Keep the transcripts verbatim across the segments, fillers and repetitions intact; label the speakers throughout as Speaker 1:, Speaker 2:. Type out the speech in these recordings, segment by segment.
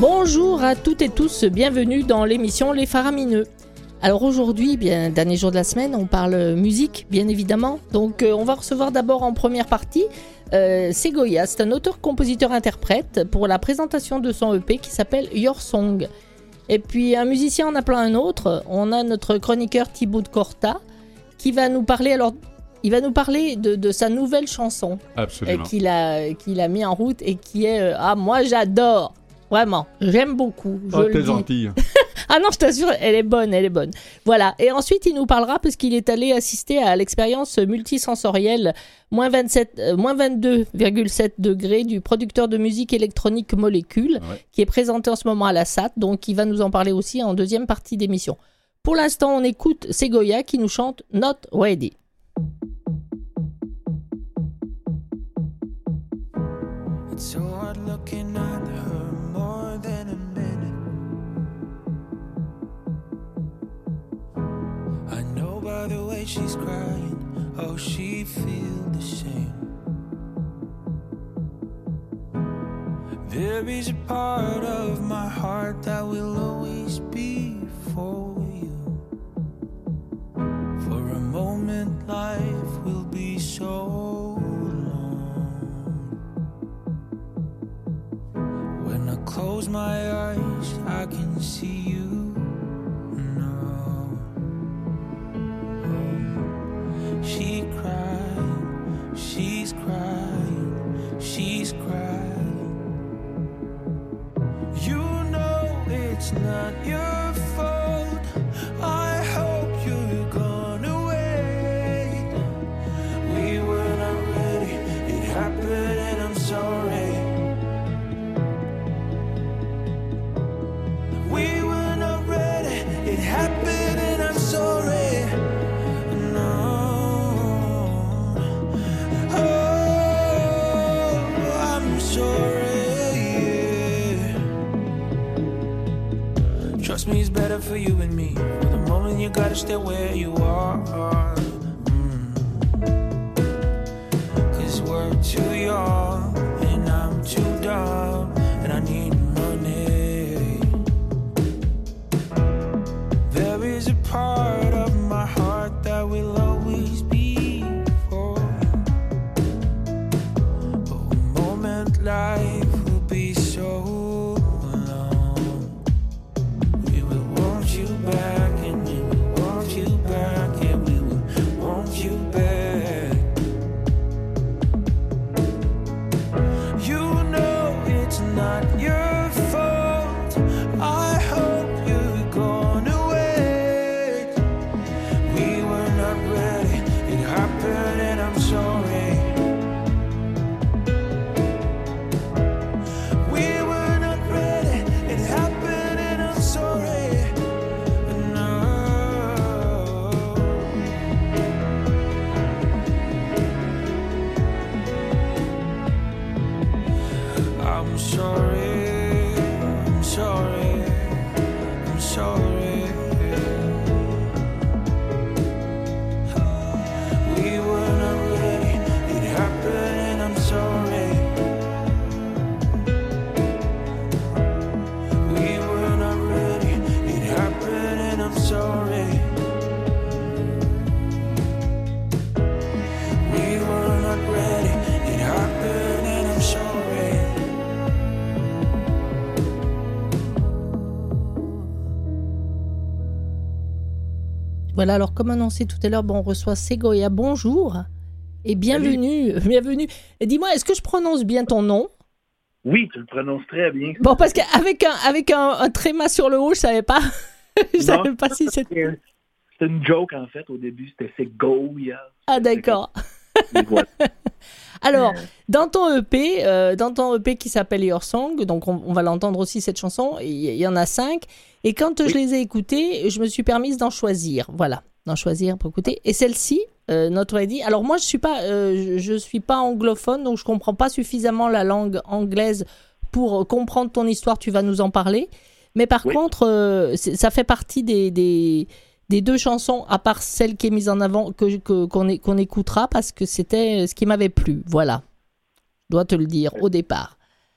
Speaker 1: Bonjour à toutes et tous, bienvenue dans l'émission Les Faramineux. Alors aujourd'hui, bien, dernier jour de la semaine, on parle musique, bien évidemment. Donc euh, on va recevoir d'abord en première partie euh, Segoya, c'est un auteur-compositeur-interprète pour la présentation de son E P qui s'appelle Your Song. Et puis un musicien en appelant un autre, on a notre chroniqueur Thibaut de Corta qui va nous parler, alors il va nous parler de, de sa nouvelle chanson euh, qu'il a, qu'il a mis en route et qui est euh, ah moi j'adore. Vraiment, j'aime beaucoup. Je
Speaker 2: oh,
Speaker 1: le
Speaker 2: t'es
Speaker 1: dis.
Speaker 2: gentille.
Speaker 1: Ah non, je t'assure, elle est bonne, elle est bonne. Voilà. Et ensuite, il nous parlera parce qu'il est allé assister à l'expérience multisensorielle moins vingt-sept, euh, moins vingt-deux virgule sept degrés du producteur de musique électronique Molécule, ouais. qui est présenté en ce moment à la S A T. Donc, il va nous en parler aussi en deuxième partie d'émission. Pour l'instant, on écoute Segoya qui nous chante Not Ready.
Speaker 3: It's so hard looking at her more than a minute. I know by the way she's crying, oh she feels the same. There is a part of my heart that will always be for you. For a moment life will be so close my eyes, I can see you now. She cried, she's crying, she's crying. You know it's not your fault. I hope you're gonna wait. We were not ready, it happened and I'm sorry. Trust me, it's better for you and me. For the moment, you gotta stay where you are. Mm. Cause we're too young, and I'm too dumb, and I need money. There is a part of my heart that will always be for you. But a moment, life will be so back and we will want you back and we will want you back. You know it's not your fault. I hope you're gonna wait. We were not ready, it happened and I'm sorry. We were not ready, it happened and I'm sorry. I'm sorry, I'm sorry, I'm sorry. We were not ready, it happened and I'm sorry. We were not ready, it happened and I'm sorry. We were not ready, it happened and I'm sorry.
Speaker 1: Voilà, alors comme annoncé tout à l'heure, bon, on reçoit Segoya, bonjour et bienvenue. Salut. Bienvenue. Et dis-moi, est-ce que je prononce bien ton nom?
Speaker 4: Oui, tu le prononces très bien.
Speaker 1: Bon, parce qu'avec un, avec un, un tréma sur le haut, je savais pas. je non, savais pas si c'était...
Speaker 4: C'était une joke, en fait, au début, c'était Segoya.
Speaker 1: Ah, d'accord. Alors, dans ton E P, euh, dans ton E P qui s'appelle Your Song, donc on, on va l'entendre aussi cette chanson, il y, y en a cinq, et quand oui. je les ai écoutées, je me suis permise d'en choisir, voilà, d'en choisir pour écouter. Et celle-ci, euh, Not Ready, alors moi je suis pas, euh, je suis pas anglophone, donc je comprends pas suffisamment la langue anglaise pour comprendre ton histoire, tu vas nous en parler, mais par oui. contre, euh, ça fait partie des... des des deux chansons, à part celle qui est mise en avant, que, que, qu'on, est, qu'on écoutera, parce que c'était ce qui m'avait plu. Voilà. Je dois te le dire au départ.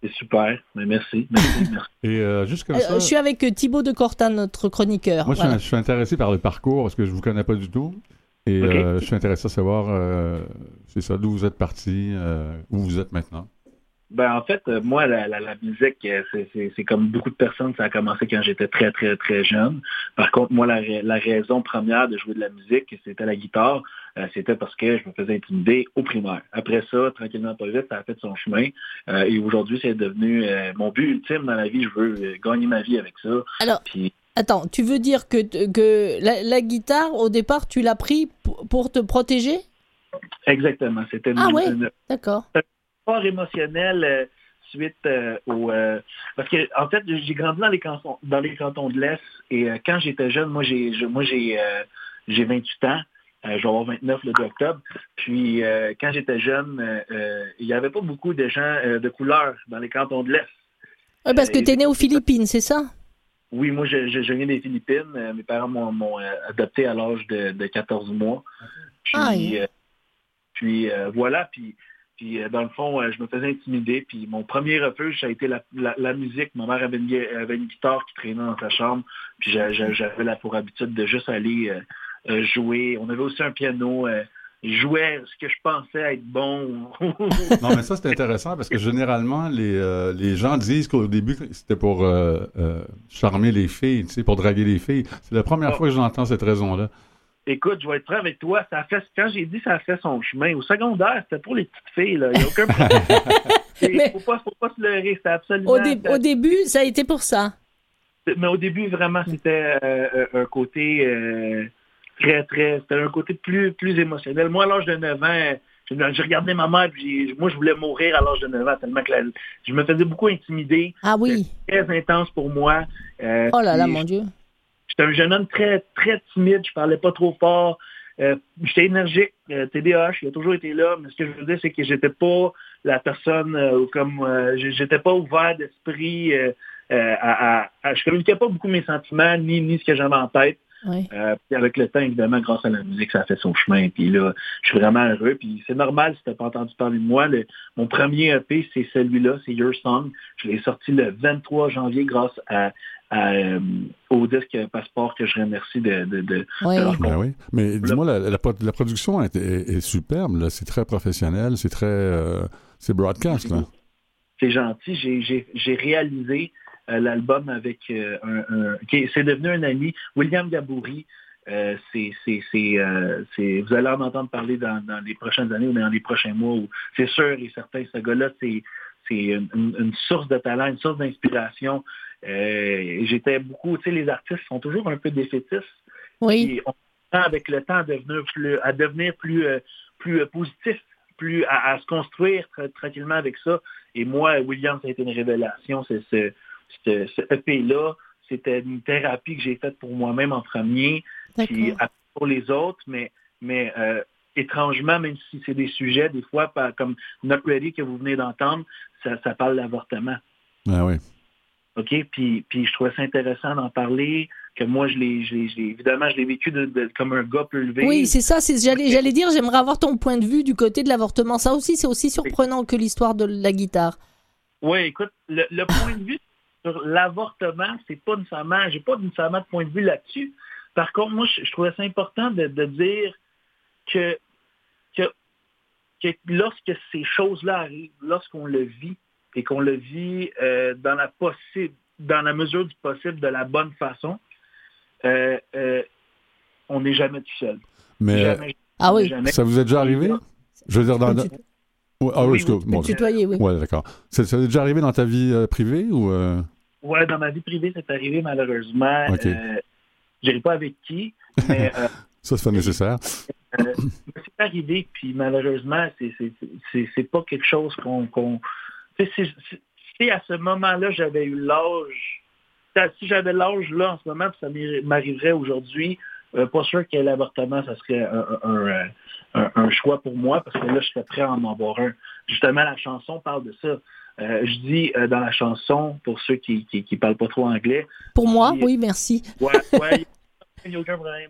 Speaker 4: C'est super. Mais merci, merci, merci.
Speaker 2: Et euh, juste comme
Speaker 1: Euh,
Speaker 2: ça,
Speaker 1: je suis avec Thibaut de Corta, notre chroniqueur.
Speaker 2: moi, je suis,
Speaker 1: Voilà.
Speaker 2: je suis intéressé par le parcours parce que je vous connais pas du tout. Et
Speaker 4: OK.
Speaker 2: euh, je suis intéressé à savoir, euh, c'est ça, d'où vous êtes parti, euh, où vous êtes maintenant.
Speaker 4: Ben, en fait, euh, moi, la, la, la musique, euh, c'est, c'est, c'est comme beaucoup de personnes, ça a commencé quand j'étais très, très, très jeune. Par contre, moi, la, ra- la raison première de jouer de la musique, c'était la guitare. Euh, c'était parce que je me faisais intimider au primaire. Après ça, tranquillement, pas vite, ça a fait son chemin. Euh, et aujourd'hui, c'est devenu euh, mon but ultime dans la vie. Je veux euh, gagner ma vie avec ça.
Speaker 1: Alors,
Speaker 4: Puis,
Speaker 1: attends, tu veux dire que, que la, la guitare, au départ, tu l'as pris pour, pour te protéger?
Speaker 4: exactement, c'était une,
Speaker 1: Ah ouais,
Speaker 4: une,
Speaker 1: d'accord.
Speaker 4: fort émotionnel euh, suite euh, au... euh, parce que, en fait, j'ai grandi dans les cantons, dans les cantons de l'Est et euh, quand j'étais jeune, moi, j'ai je- moi j'ai euh, j'ai vingt-huit ans. Euh, je vais avoir vingt-neuf le deux octobre. Puis, euh, quand j'étais jeune, euh, euh, il n'y avait pas beaucoup de gens euh, de couleur dans les cantons de l'Est.
Speaker 1: Ouais, parce que
Speaker 4: Euh,
Speaker 1: tu es
Speaker 4: et-
Speaker 1: né aux Philippines, c'est ça?
Speaker 4: Oui, moi, je, je, je viens des Philippines. Euh, mes parents m'ont m'ont, euh, adopté à l'âge de, de quatorze mois. Puis,
Speaker 1: Aïe.
Speaker 4: euh, puis euh, voilà, puis, puis euh, dans le fond, euh, je me faisais intimider. Puis mon premier refuge, ça a été la, la, la musique. Ma mère avait une, gui- avait une guitare qui traînait dans sa chambre. Puis j'a- j'a- j'avais la pour habitude de juste aller euh, euh, jouer. On avait aussi un piano. Euh, je jouais ce que je pensais être bon.
Speaker 2: Non, mais ça, c'est intéressant parce que généralement, les, euh, les gens disent qu'au début, c'était pour euh, euh, charmer les filles, tu sais, pour draguer les filles. C'est la première
Speaker 4: Oh.
Speaker 2: fois que j'entends cette raison-là.
Speaker 4: Écoute, je vais être franc avec toi. Ça a fait, quand j'ai dit ça a fait son chemin, au secondaire, c'était pour les petites filles. Là. Il n'y a aucun problème.
Speaker 1: Mais-
Speaker 4: Il faut pas, faut pas se leurrer. C'était absolument...
Speaker 1: Au, dé- au début, ça a été pour ça.
Speaker 4: Mais au début, vraiment, c'était euh, un côté euh, très, très... C'était un côté plus, plus émotionnel. Moi, à l'âge de neuf ans, je, je regardais ma mère, puis j'ai- moi, je voulais mourir à l'âge de neuf ans, tellement que la- je me faisais beaucoup intimider.
Speaker 1: Ah oui.
Speaker 4: C'était très intense pour moi. Euh,
Speaker 1: Oh là là,
Speaker 4: puis
Speaker 1: mon Dieu.
Speaker 4: J'étais un jeune homme très, très timide, je parlais pas trop fort. Euh, j'étais énergique, euh, T D A H, il a toujours été là, mais ce que je veux dire, c'est que j'étais pas la personne euh, comme euh, j'étais pas ouvert d'esprit euh, euh, à, à, à- je communiquais pas beaucoup mes sentiments, ni, ni ce que j'avais en tête.
Speaker 1: Oui.
Speaker 4: Euh, puis avec le temps, évidemment, grâce à la musique, ça a fait son chemin. Puis là, je suis vraiment heureux. Puis c'est normal si tu n'as pas entendu parler de moi. Le- mon premier E P, c'est celui-là, c'est Your Song. Je l'ai sorti le vingt-trois janvier grâce à, à, euh, au disque Passeport que je remercie de, de, de,
Speaker 1: Oui.
Speaker 4: de leur
Speaker 2: Ben oui. Mais dis-moi, la, la, la production est, est, est superbe, là. C'est très professionnel, c'est très... Euh, c'est broadcast, là.
Speaker 4: C'est gentil. J'ai, j'ai, j'ai réalisé euh, l'album avec euh, un, un qui, c'est devenu un ami, William Gaboury. Euh, c'est, c'est, c'est, euh, c'est, vous allez en entendre parler dans, dans les prochaines années ou dans les prochains mois. Où, c'est sûr et certain, ce gars-là, c'est, c'est une, une source de talent, une source d'inspiration. Euh, j'étais beaucoup, tu sais, les artistes sont toujours un peu défaitistes.
Speaker 1: Oui.
Speaker 4: Et on tend avec le temps à devenir plus, à devenir plus, euh, plus euh, positif, plus à, à se construire tra- tranquillement avec ça. Et moi, William, ça a été une révélation. C'est ce, ce, ce E P-là, c'était une thérapie que j'ai faite pour moi-même en premier, puis
Speaker 1: D'accord.
Speaker 4: après pour les autres, mais, mais euh, étrangement, même si c'est des sujets, des fois, pas- comme Not Ready que vous venez d'entendre, ça, ça parle d'avortement.
Speaker 2: Ah oui.
Speaker 4: OK? Puis, puis je trouvais ça intéressant d'en parler, que moi, je l'ai, je l'ai, je l'ai- évidemment, je l'ai vécu de, de- comme un gars peut le vivre.
Speaker 1: Oui, c'est ça. C'est, j'allais, j'allais dire, j'aimerais avoir ton point de vue du côté de l'avortement. Ça aussi, c'est aussi surprenant que l'histoire de la guitare.
Speaker 4: Oui, écoute, le, le point de vue sur l'avortement, c'est pas nécessairement, j'ai pas nécessairement de point de vue là-dessus. Par contre, moi, je, je trouvais ça important de, de dire que, que, que lorsque ces choses-là arrivent, lorsqu'on le vit, et qu'on le vit euh, dans la possible, dans la mesure du possible, de la bonne façon, euh, euh, on n'est jamais tout seul.
Speaker 2: Mais
Speaker 4: Jamais,
Speaker 1: Ah oui.
Speaker 4: jamais.
Speaker 2: ça vous est déjà arrivé? Je veux dire, dans...
Speaker 1: Comme
Speaker 2: dans-
Speaker 1: tu-
Speaker 2: Ouais, ah oui,
Speaker 4: Oui,
Speaker 2: excuse-
Speaker 4: oui.
Speaker 2: bon,
Speaker 1: Tu tutoyais, oui.
Speaker 2: ouais, d'accord. Ça, ça est déjà arrivé dans ta vie euh, privée ou... Euh...
Speaker 4: Ouais, dans ma vie privée, c'est arrivé malheureusement.
Speaker 2: OK.
Speaker 4: Euh, je dirais pas avec qui, mais euh,
Speaker 2: Ça, c'est pas nécessaire.
Speaker 4: Euh, c'est arrivé, puis malheureusement, c'est, c'est, c'est, c'est pas quelque chose qu'on... qu'on... Tu sais, si, si- si à ce moment-là, j'avais eu l'âge... Si j'avais l'âge là, en ce moment, puis ça m'arri- m'arriverait aujourd'hui, euh, pas sûr que l'avortement, ça serait un, un, un, un choix pour moi, parce que là, je serais prêt à en avoir un. Justement, la chanson parle de ça. Euh, je dis euh, dans la chanson, pour ceux qui qui, qui parlent pas trop anglais...
Speaker 1: Pour moi,
Speaker 4: je dis-
Speaker 1: oui, merci.
Speaker 4: Ouais, ouais, il n'y a aucun problème.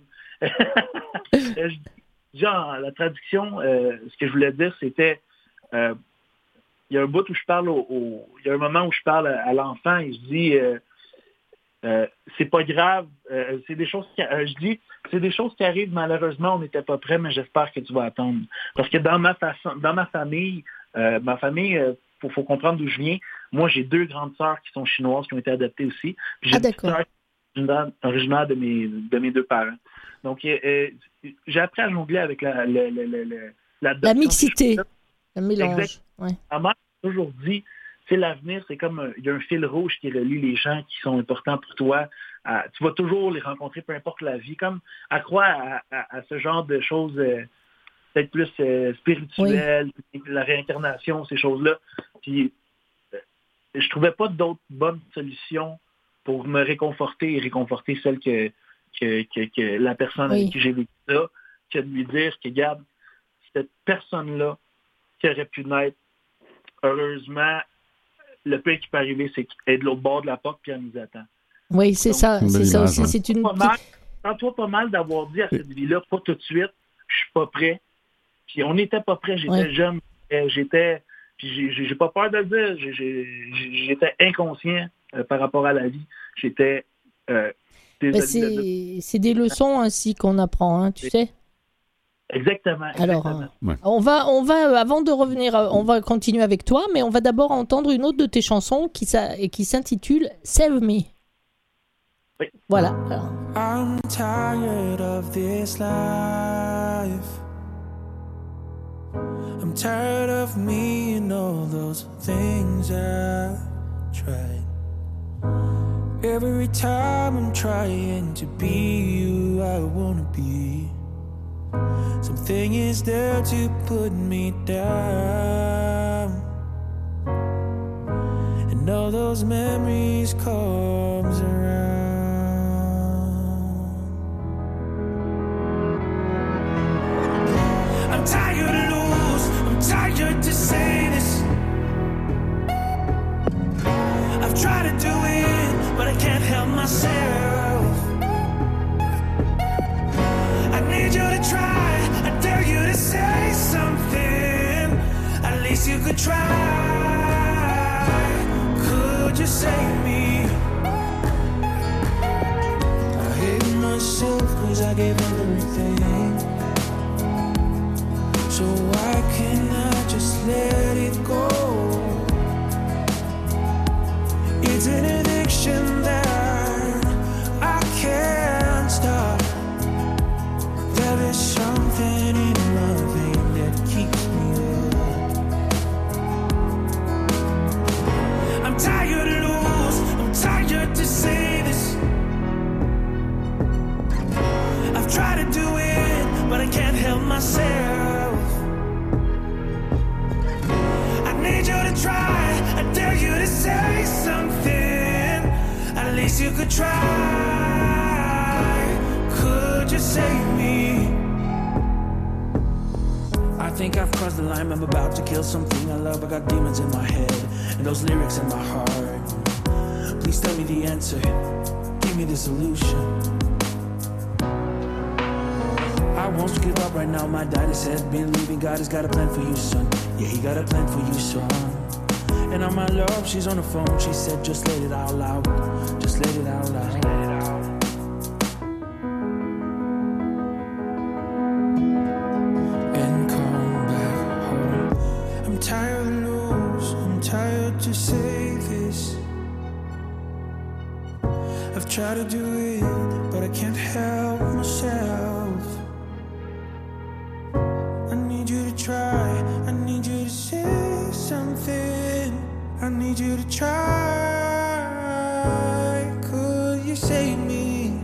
Speaker 4: Euh, je- Genre, la traduction, euh, ce que je voulais dire, c'était euh, il y a un bout où je parle au, au- il y a un moment où je parle à, à l'enfant et je dis euh, euh, c'est pas grave, euh, c'est des choses qui, euh, je dis c'est des choses qui arrivent, malheureusement on n'était pas prêt, mais j'espère que tu vas attendre. Parce que dans ma façon, dans ma famille, euh, ma famille, euh, faut, faut comprendre d'où je viens. Moi j'ai deux grandes sœurs qui sont chinoises, qui ont été adoptées aussi. Puis j'ai
Speaker 1: Ah,
Speaker 4: une petite
Speaker 1: d'accord.
Speaker 4: sœur originaire, originaire de mes de mes deux parents. Donc euh, euh, j'ai appris à jongler avec la la, la, la, la, l'adoption.
Speaker 1: La mixité, le mélange.
Speaker 4: Exact.
Speaker 1: Ouais.
Speaker 4: Ma mère a toujours dit, c'est l'avenir, c'est comme un- il y a un fil rouge qui relie les gens qui sont importants pour toi. À- tu vas toujours les rencontrer, peu importe la vie, comme à croire à, à- à ce genre de choses euh, peut-être plus euh, spirituelles, la réincarnation, ces choses-là. Puis euh, je trouvais pas d'autres bonnes solutions pour me réconforter et réconforter celle que, que, que, que la personne
Speaker 1: Oui.
Speaker 4: avec qui j'ai vécu ça, que de lui dire que, regarde, cette personne-là qui aurait pu naître, heureusement, le pire qui peut arriver, c'est qu'elle est de l'autre bord de la porte puis elle nous attend.
Speaker 1: Oui, c'est
Speaker 4: Donc,
Speaker 1: ça,
Speaker 2: une
Speaker 1: c'est
Speaker 2: belle
Speaker 1: ça
Speaker 2: image,
Speaker 1: aussi.
Speaker 2: ouais.
Speaker 1: C'est une
Speaker 4: Pas
Speaker 1: petite-
Speaker 4: mal, sens-toi pas mal d'avoir dit à cette vie-là, pas tout de suite, je suis pas prêt. Puis on n'était pas prêt, j'étais
Speaker 1: Ouais.
Speaker 4: jeune, euh, j'étais, puis j'ai- j'ai j'ai pas peur de le dire, j'ai- j'ai- j'étais inconscient euh, par rapport à la vie. J'étais, euh,
Speaker 1: Ben,
Speaker 4: désolé de le dire.
Speaker 1: c'est c'est des leçons ainsi qu'on apprend, hein, tu sais.
Speaker 4: Exactement.
Speaker 1: Alors,
Speaker 4: exactement.
Speaker 1: euh,
Speaker 2: Ouais.
Speaker 1: on va, on va, euh, avant de revenir, euh, on va continuer avec toi, mais on va d'abord entendre une autre de tes chansons qui, s'a- et qui s'intitule Save Me.
Speaker 4: Oui.
Speaker 1: Voilà. Alors,
Speaker 3: I'm tired of this life. I'm tired of me and all those things I tried. Every time I'm trying to be you I wanna be, something is there to put me down. And all those memories comes around. I'm tired to lose, I'm tired to say this. I've tried to do it, but I can't help myself. I need you to try, I dare you to say something. At least you could try. Could you save me? I hate myself cause I gave everything. So why can't I just let it go? It's an addiction that I can't stop. There is something in my vein that keeps me up. I'm tired to lose, I'm tired to say this. I've tried to do it, but I can't help myself. I need you to try, I dare you to say something. At least you could try. Could you save me? I think I've crossed the line, I'm about to kill something I love. I got demons in my head and those lyrics in my heart. Please tell me the answer, give me the solution. I won't give up right now, my daddy said believing God has got a plan for you, son. Yeah, he got a plan for you, son. And on my love, she's on the phone, she said just let it all out. Just let it all out. And come back home. I'm tired to lose, I'm tired to say this. I've tried to do it, but I can't help myself. I need you to try, I need you to say something. I need you to try. Could you save me?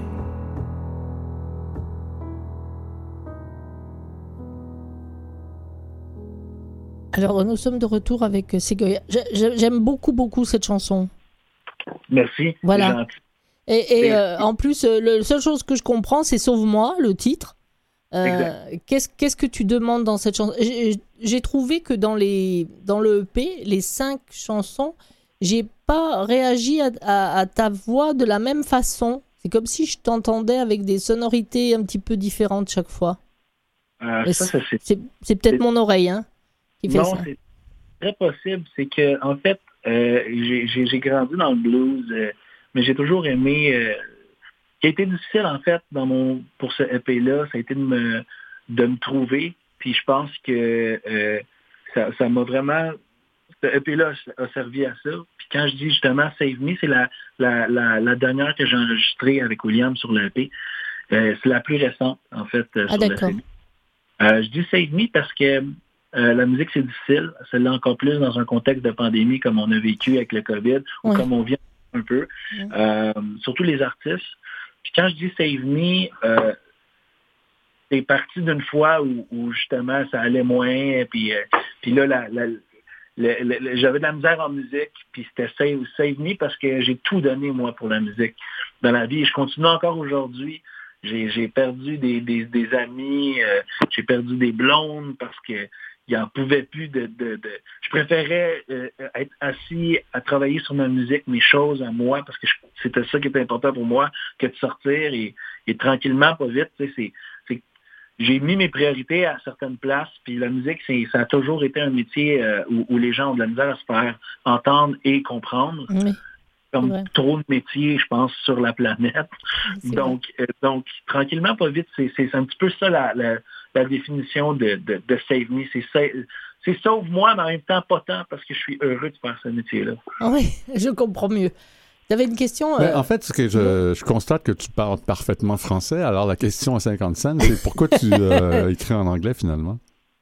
Speaker 1: alors, nous sommes de retour avec Ségoya. J'ai- j'ai- J'aime beaucoup, beaucoup cette chanson.
Speaker 4: Merci.
Speaker 1: Voilà.
Speaker 4: C'est gentil.
Speaker 1: Et, et,
Speaker 4: Et-
Speaker 1: euh, en plus, euh, le- la seule chose que je comprends, c'est Sauve-moi, le titre. Euh,
Speaker 4: Exact.
Speaker 1: qu'est-ce, qu'est-ce que tu demandes dans cette chanson? J'ai, j'ai trouvé que dans, les, dans le E P, les cinq chansons, j'ai pas réagi à, à- à ta voix de la même façon. C'est comme si je t'entendais avec des sonorités un petit peu différentes chaque fois.
Speaker 4: Euh,
Speaker 1: Mais
Speaker 4: ça, ça, c'est
Speaker 1: C'est, c'est peut-être
Speaker 4: c'est-
Speaker 1: mon oreille hein, qui fait
Speaker 4: non,
Speaker 1: ça.
Speaker 4: c'est très possible. C'est que, en fait, euh, j'ai, j'ai, j'ai grandi dans le blues, euh, mais j'ai toujours aimé. Euh, ce qui a été difficile, en fait, dans mon pour ce E P-là, ça a été de me, de me trouver. Puis je pense que euh, ça, ça m'a vraiment. Ce E P-là a servi à ça. Puis quand je dis justement Save Me, c'est la, la, la, la dernière que j'ai enregistrée avec William sur le E P. Euh, c'est la plus récente, en fait, euh,
Speaker 1: Ah,
Speaker 4: sur
Speaker 1: d'accord.
Speaker 4: le C D. Euh, je dis Save Me parce que euh, la musique, c'est difficile. Celle-là encore plus dans un contexte de pandémie comme on a vécu avec le COVID ou
Speaker 1: Oui.
Speaker 4: comme on vient un peu.
Speaker 1: Oui.
Speaker 4: Euh, surtout les artistes. Puis quand je dis Save Me, euh, c'est parti d'une fois où, où justement ça allait moins. Puis, euh, puis là, la, la, le, le, le, j'avais de la misère en musique. Puis c'était Save, Save Me parce que j'ai tout donné, moi, pour la musique dans la vie. Et je continue encore aujourd'hui. J'ai, j'ai perdu des, des, des amis, euh, j'ai perdu des blondes parce que il n'en pouvait plus de, de, de... Je préférais euh, être assis à travailler sur ma musique, mes choses à moi, parce que je, c'était ça qui était important pour moi, que de sortir et, et tranquillement, pas vite. Tu sais, c'est, c'est... J'ai mis mes priorités à certaines places, puis la musique, c'est, ça a toujours été un métier euh, où, où les gens ont de la misère à se faire entendre et comprendre.
Speaker 1: Oui.
Speaker 4: Comme
Speaker 1: Ouais.
Speaker 4: trop de métiers, je pense, sur la planète.
Speaker 1: C'est
Speaker 4: Donc, euh, donc, tranquillement, pas vite, c'est, c'est, c'est un petit peu ça la, la, la définition de, de, de Save Me. C'est, c'est, c'est sauve-moi, mais en même temps pas tant parce que je suis heureux de faire ce métier-là.
Speaker 1: Ah oui, je comprends mieux. Tu avais une question
Speaker 2: Mais
Speaker 1: euh,
Speaker 2: en fait, ce que je, je constate que tu parles parfaitement français. Alors, la question à cinquante cents, c'est pourquoi tu euh, écris en anglais finalement?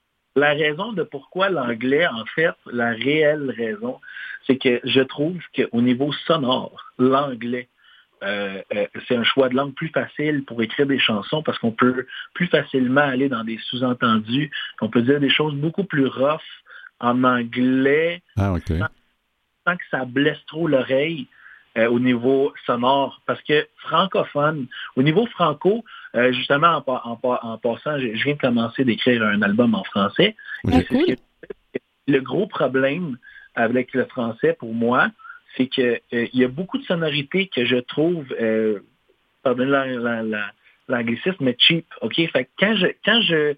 Speaker 4: La raison de pourquoi l'anglais, en fait, la réelle raison, c'est que je trouve qu'au niveau sonore, l'anglais, euh, euh, c'est un choix de langue plus facile pour écrire des chansons parce qu'on peut plus facilement aller dans des sous-entendus. On peut dire des choses beaucoup plus rough en anglais
Speaker 2: Ah, OK.
Speaker 4: sans, sans que ça blesse trop l'oreille. Euh, au niveau sonore, parce que francophone, au niveau franco, euh, justement, en, en, en passant, je, je viens de commencer d'écrire un album en français.
Speaker 2: Oui.
Speaker 1: Ah,
Speaker 4: Et c'est
Speaker 1: cool.
Speaker 4: ce que- le gros problème avec le français, pour moi, c'est qu'il euh, y a beaucoup de sonorités que je trouve, euh, pardonnez la, la, la, l'anglicisme, mais cheap. OK? Fait que quand je, quand je,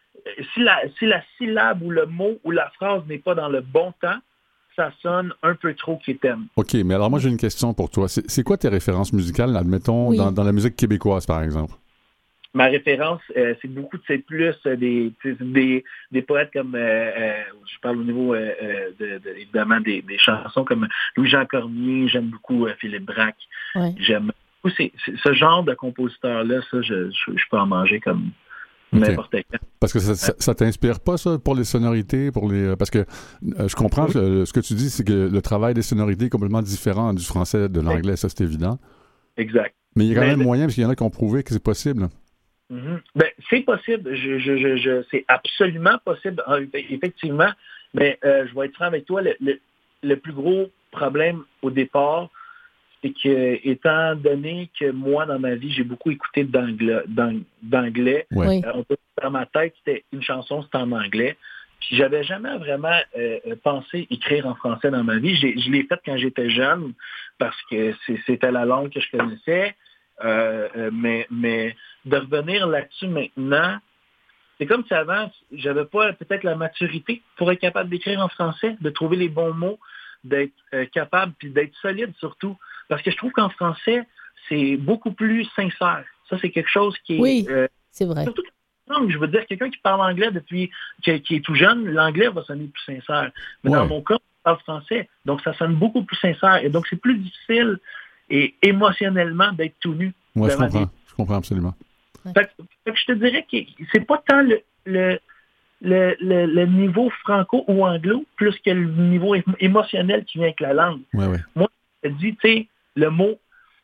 Speaker 4: si la, si la syllabe ou le mot ou la phrase n'est pas dans le bon temps, ça sonne un peu trop quétaine.
Speaker 2: OK, mais alors moi, j'ai une question pour toi. C'est, c'est quoi tes références musicales, admettons,
Speaker 1: Oui.
Speaker 2: dans, dans la musique québécoise, par exemple?
Speaker 4: Ma référence, euh, c'est beaucoup de c'est plus euh, des, des, des poètes comme, euh, euh, je parle au niveau, euh, euh, de, de, évidemment, des, des chansons comme Louis-Jean Cormier, j'aime beaucoup euh, Philippe Braque,
Speaker 1: Ouais.
Speaker 4: j'aime beaucoup c'est, c'est, ce genre de compositeur-là, ça, je, je, je peux en manger comme
Speaker 2: OK.
Speaker 4: n'importe quand.
Speaker 2: Parce que ça, ça, ça t'inspire pas, ça, pour les sonorités, pour les... Parce que euh, je comprends
Speaker 4: Oui.
Speaker 2: que, ce que tu dis, c'est que le travail des sonorités est complètement différent du français, de l'anglais, ça, c'est évident.
Speaker 4: Exact.
Speaker 2: Mais il y a quand
Speaker 4: Mais
Speaker 2: même
Speaker 4: le-
Speaker 2: moyen, parce qu'il y en a qui ont prouvé que c'est possible.
Speaker 4: Mhm. Ben, c'est possible. Je, je, je, je- c'est absolument possible, en- effectivement. Mais euh, je vais être franc avec toi. Le, le, le plus gros problème au départ, c'est que, étant donné que moi, dans ma vie, j'ai beaucoup écouté d'anglais, d'ang- d'anglais
Speaker 2: Ouais.
Speaker 1: Oui.
Speaker 4: euh, on peut, dans ma tête, c'était une chanson, c'était en anglais. Puis j'avais jamais vraiment euh, pensé écrire en français dans ma vie. J'ai, je l'ai fait quand j'étais jeune parce que c'est, c'était la langue que je connaissais. Euh, euh, mais, mais de revenir là-dessus maintenant, c'est comme si avant, j'avais pas peut-être la maturité pour être capable d'écrire en français, de trouver les bons mots, d'être euh, capable, puis d'être solide surtout. Parce que je trouve qu'en français, c'est beaucoup plus sincère. Ça, c'est quelque chose qui est...
Speaker 1: Oui.
Speaker 4: euh,
Speaker 1: C'est vrai.
Speaker 4: surtout langue, je veux dire, quelqu'un qui parle anglais depuis qui, qui est tout jeune, l'anglais va sonner plus sincère. Mais
Speaker 2: Ouais.
Speaker 4: dans mon cas, je parle français, donc ça sonne beaucoup plus sincère. Et donc, c'est plus difficile et émotionnellement d'être tout nu.
Speaker 2: Ouais, je
Speaker 4: devant
Speaker 2: comprends. Je comprends absolument.
Speaker 4: Fait que, fait que je te dirais que c'est pas tant le, le, le, le, le niveau franco ou anglo, plus que le niveau é- émotionnel qui vient avec la langue.
Speaker 2: Ouais, ouais.
Speaker 4: Moi, je dis, tu sais, le mot,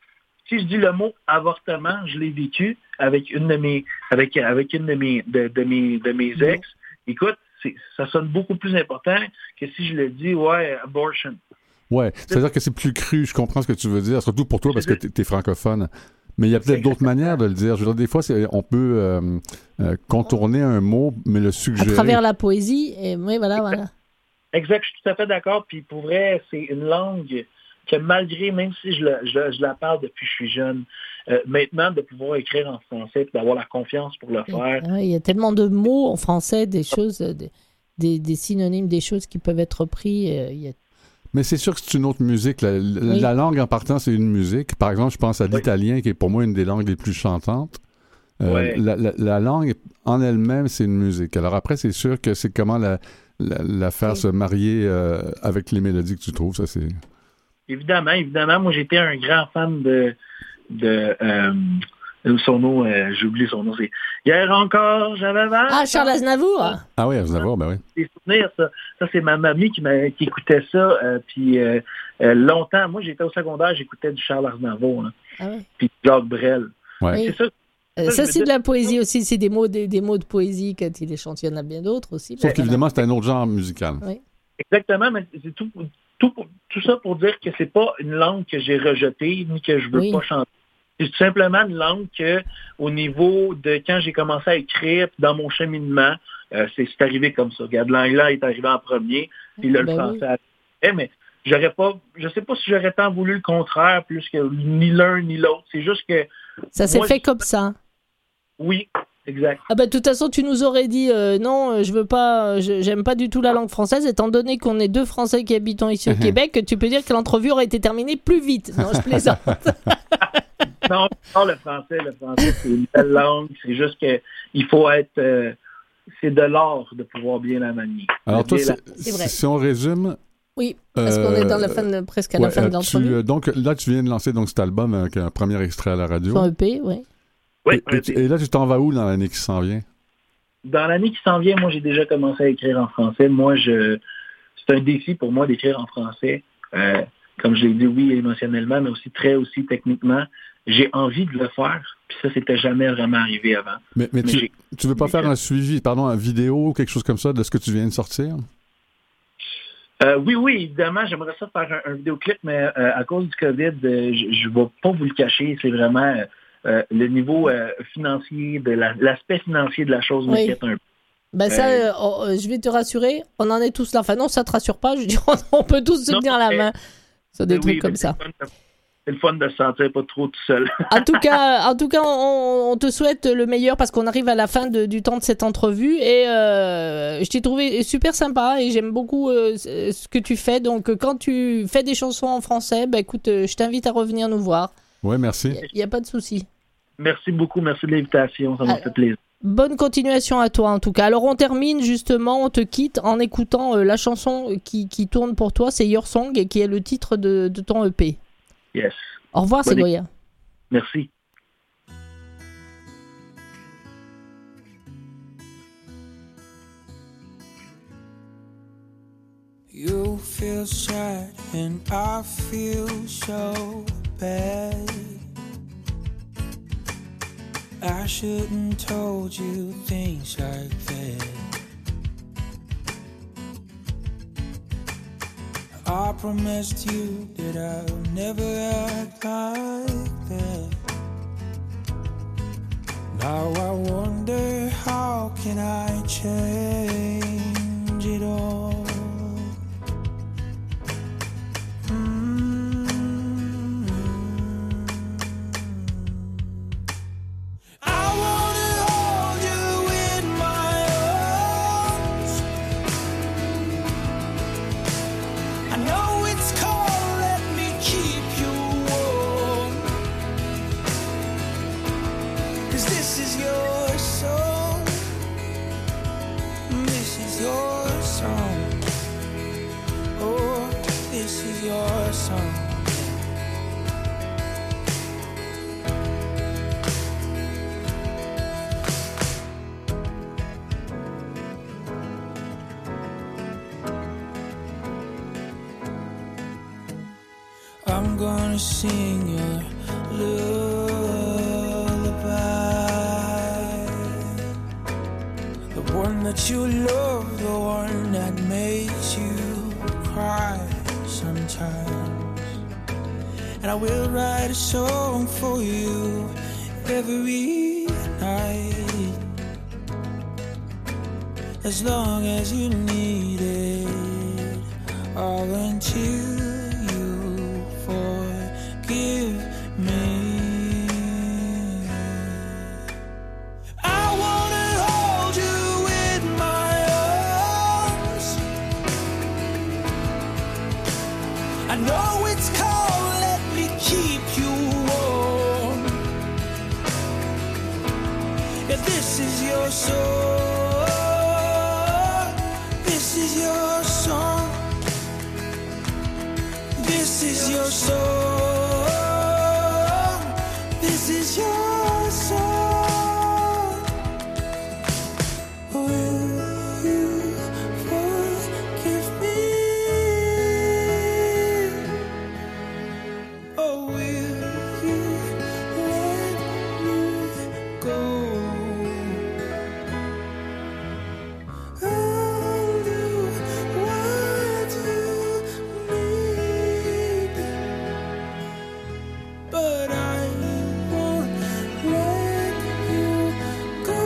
Speaker 4: si je dis le mot avortement, je l'ai vécu avec une de mes, avec, avec une de mes, de, de mes, de mes ex. Écoute, c'est, ça sonne beaucoup plus important que si je le dis, ouais, abortion.
Speaker 2: Ouais, c'est-à-dire que c'est plus cru, je comprends ce que tu veux dire, surtout pour toi parce que t'es, t'es francophone. Mais il y a peut-être d'autres manières de le dire. Je veux dire, des fois, c'est, on peut euh, euh, contourner un mot, mais le
Speaker 1: À
Speaker 2: suggérer.
Speaker 1: travers la poésie, et oui, voilà, voilà.
Speaker 4: Exact, je suis tout à fait d'accord. Puis pour vrai, c'est une langue que malgré, même si je, le, je, je la parle depuis que je suis jeune, euh, maintenant de pouvoir écrire en français et d'avoir la confiance pour le faire.
Speaker 1: Ouais, il y a tellement de mots en français, des choses, euh, des- des, des synonymes, des choses qui peuvent être prises. Euh, y a...
Speaker 2: Mais c'est sûr que c'est une autre musique. La, oui. la langue en partant, c'est une musique. Par exemple, je pense à oui. l'italien, qui est pour moi une des langues les plus chantantes. Euh, ouais. la, la, la langue en elle-même, c'est une musique. Alors après, c'est sûr que c'est comment la, la, la faire oui. se marier euh, avec les mélodies que tu trouves. Ça, c'est...
Speaker 4: Évidemment, évidemment. Moi, j'étais un grand fan de... de euh, son nom, euh, j'ai oublié son nom, c'est Hier encore, j'avais vingt.
Speaker 1: Ah, Charles Aznavour.
Speaker 2: Ah oui, Aznavour, ben oui.
Speaker 4: Des souvenirs, ça. Ça, c'est ma mamie qui, m'a, qui écoutait ça. Euh, puis euh, euh, longtemps, moi, j'étais au secondaire, j'écoutais du Charles Aznavour. Là. Ah oui. Puis Jacques Brel.
Speaker 2: Ouais.
Speaker 1: C'est ça. Ça, ça c'est de la poésie aussi, c'est des mots, des, des mots de poésie quand il les chante. Il y en a bien d'autres aussi.
Speaker 2: Sauf qu'évidemment, c'est un autre genre musical.
Speaker 4: Oui. Exactement, mais c'est tout, tout, tout ça pour dire que c'est pas une langue que j'ai rejetée ni que je veux oui. pas chanter. C'est tout simplement une langue que, au niveau de quand j'ai commencé à écrire, dans mon cheminement, euh, c'est, c'est arrivé comme ça. Regarde, l'anglais est arrivé en premier, puis là, ben le français oui. a... Mais j'aurais pas, je sais pas si j'aurais tant voulu le contraire, plus que ni l'un ni l'autre. C'est juste que...
Speaker 1: Ça s'est moi, fait je... comme ça.
Speaker 4: Oui, exact.
Speaker 1: Ah ben, de toute façon, tu nous aurais dit euh, non, je veux pas, je, j'aime pas du tout la langue française, étant donné qu'on est deux Français qui habitons ici au Québec, tu peux dire que l'entrevue aurait été terminée plus vite. Non, je plaisante.
Speaker 4: Non, non, le français, le français, c'est une belle langue. C'est juste qu'il faut être... Euh, c'est de l'art de pouvoir bien la manier.
Speaker 2: Alors toi,
Speaker 4: c'est,
Speaker 2: la... c'est vrai. Si on résume...
Speaker 1: Oui, parce euh, qu'on est dans la fin de, presque à ouais, la fin de l'entrevue.
Speaker 2: Tu, donc là, tu viens de lancer donc, cet album avec un premier extrait à la radio.
Speaker 1: Son E P, oui.
Speaker 4: Oui,
Speaker 2: et, et, et là, tu t'en vas où dans l'année qui s'en vient?
Speaker 4: Dans l'année qui s'en vient, moi, j'ai déjà commencé à écrire en français. Moi, je c'est un défi pour moi d'écrire en français. Euh, comme je l'ai dit, oui, émotionnellement, mais aussi très aussi techniquement. J'ai envie de le faire, puis ça, c'était jamais vraiment arrivé avant.
Speaker 2: Mais, mais, mais tu, tu veux pas faire un suivi, pardon, un vidéo ou quelque chose comme ça de ce que tu viens de sortir?
Speaker 4: Euh, oui, oui, évidemment, j'aimerais ça faire un, un vidéoclip, mais euh, à cause du COVID, euh, je ne vais pas vous le cacher, c'est vraiment euh, le niveau euh, financier, de la, l'aspect financier de la chose m'inquiète oui. un peu.
Speaker 1: Ben ça, euh, oh, je vais te rassurer, on en est tous là. Enfin non, ça te rassure pas, je veux dire, on peut tous se non, tenir la main. C'est des trucs oui, comme ça.
Speaker 4: C'est le fun de se sentir pas trop tout seul.
Speaker 1: en tout cas, en tout cas on, on te souhaite le meilleur parce qu'on arrive à la fin de, du temps de cette entrevue et euh, je t'ai trouvé super sympa et j'aime beaucoup euh, ce que tu fais. Donc, quand tu fais des chansons en français, ben, écoute, je t'invite à revenir nous voir.
Speaker 2: Oui, merci.
Speaker 1: Il n'y a, a pas de souci.
Speaker 4: Merci beaucoup. Merci de l'invitation. Ça m'a fait plaisir.
Speaker 1: Bonne continuation à toi en tout cas. Alors on termine justement, on te quitte en écoutant euh, la chanson qui, qui tourne pour toi, c'est Your Song et qui est le titre de, de ton E P.
Speaker 4: Yes.
Speaker 1: Au revoir
Speaker 4: Bonne
Speaker 1: Ségoya.
Speaker 4: É- Merci.
Speaker 3: You feel sad and I feel so bad. I shouldn't told you things like that. I promised you that I'll never act like that. Now I wonder how can I change it all. I'm gonna sing a lullaby, the one that you love, the one that makes you cry sometimes. And I will write a song for you every night, as long as you need it, all until give me. I wanna hold you in my I know it's cold, let me keep you warm. Yeah, this is your song. This is your song. This is your song. This is your song. Will you forgive me? Or will you let me go? I'll do what you need, but I won't let you go.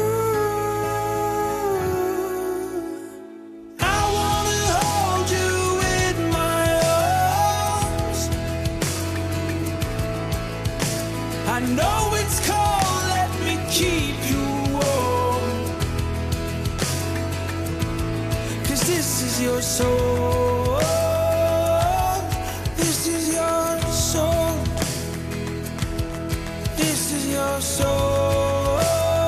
Speaker 3: I wanna hold you in my arms. I know it's cold, let me keep you warm. 'Cause this is your song. This is your song. This is your song.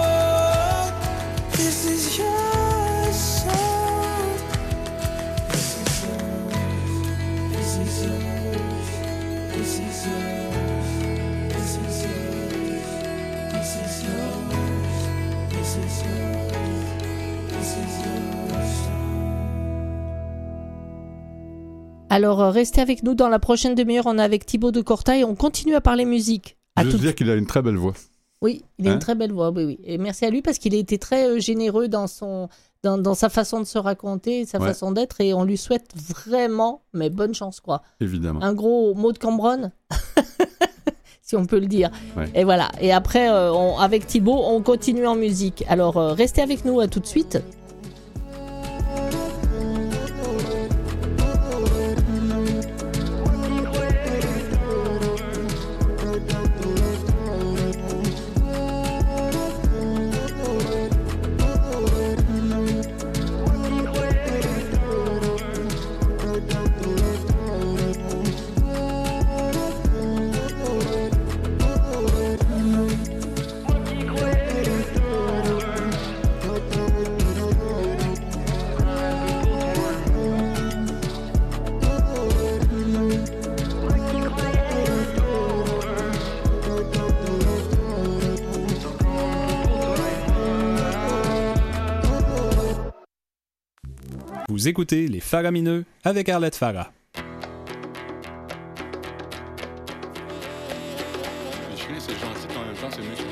Speaker 3: This is your song. This is yours. This is yours. This is yours. This is yours. This is yours. This is yours. This is yours.
Speaker 1: Alors, euh, restez avec nous dans la prochaine demi-heure. On est avec Thibaut de Corta et on continue à parler musique. À
Speaker 2: Je veux
Speaker 1: tout-
Speaker 2: dire qu'il a une très belle voix.
Speaker 1: Oui, il a
Speaker 2: Hein
Speaker 1: une très belle voix, oui, oui. Et merci à lui parce qu'il a été très euh, généreux dans, son, dans, dans sa façon de se raconter, sa
Speaker 2: Ouais.
Speaker 1: façon d'être. Et on lui souhaite vraiment, mais bonne chance, quoi.
Speaker 2: Évidemment.
Speaker 1: Un gros mot de Cambronne, si on peut le dire.
Speaker 2: Ouais.
Speaker 1: Et voilà. Et après, euh, on- avec Thibaut, on continue en musique. Alors, euh, restez avec nous, à tout de suite.
Speaker 5: Vous écoutez Les Faramineux avec Arlette Farah.
Speaker 2: Les chiens, c'est gentil, mais en même temps, c'est méchant.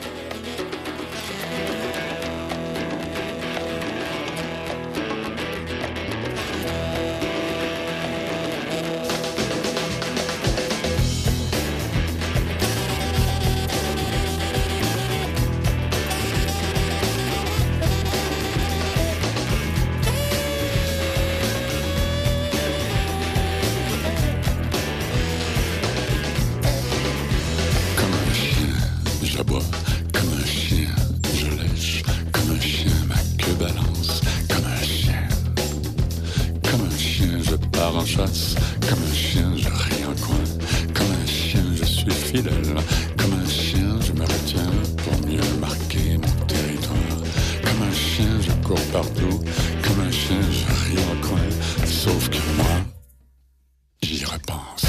Speaker 6: Comme un chien, j'aboie. Comme un chien, je lèche. Comme un chien, ma queue balance. Comme un chien. Comme un chien, je pars en chasse. Comme un chien, je ris en coin. Comme un chien, je suis fidèle. Comme un chien, je me retiens pour mieux marquer mon territoire. Comme un chien, je cours partout. Comme un chien, je ris en coin. Sauf que moi, j'y repense.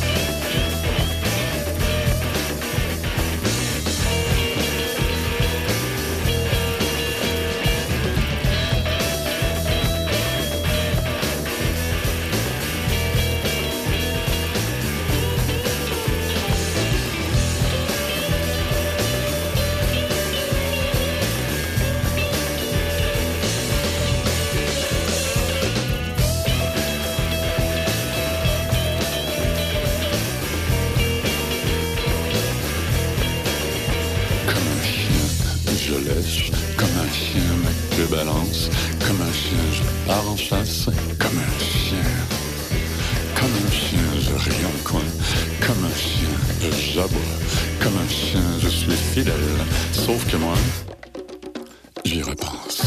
Speaker 6: Comme un chien, je lèche. Comme un chien, ma queue balance. Comme un chien, je pars en chasse. Comme un chien. Comme un chien, je ris en coin. Comme un chien, j'aboie. Comme un chien, je suis fidèle. Sauf que moi, j'y repense.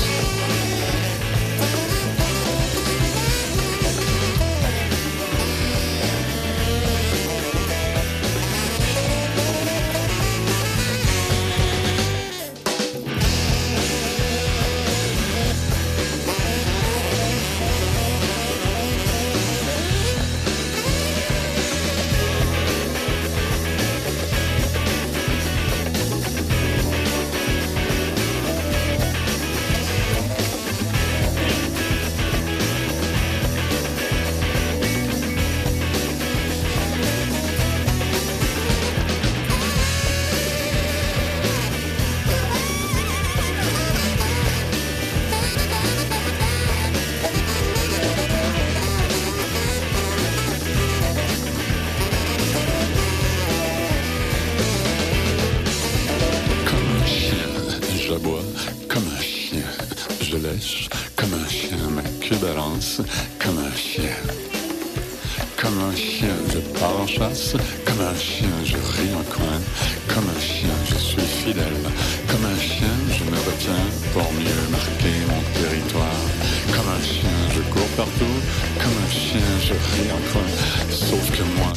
Speaker 6: queue balance, comme un chien. Comme un chien, je pars en chasse. Comme un chien, je ris en coin. Comme un chien, je suis fidèle. Comme un chien, je me retiens pour mieux marquer mon territoire. Comme un chien, je cours partout. Comme un chien, je ris en coin. Sauf que moi...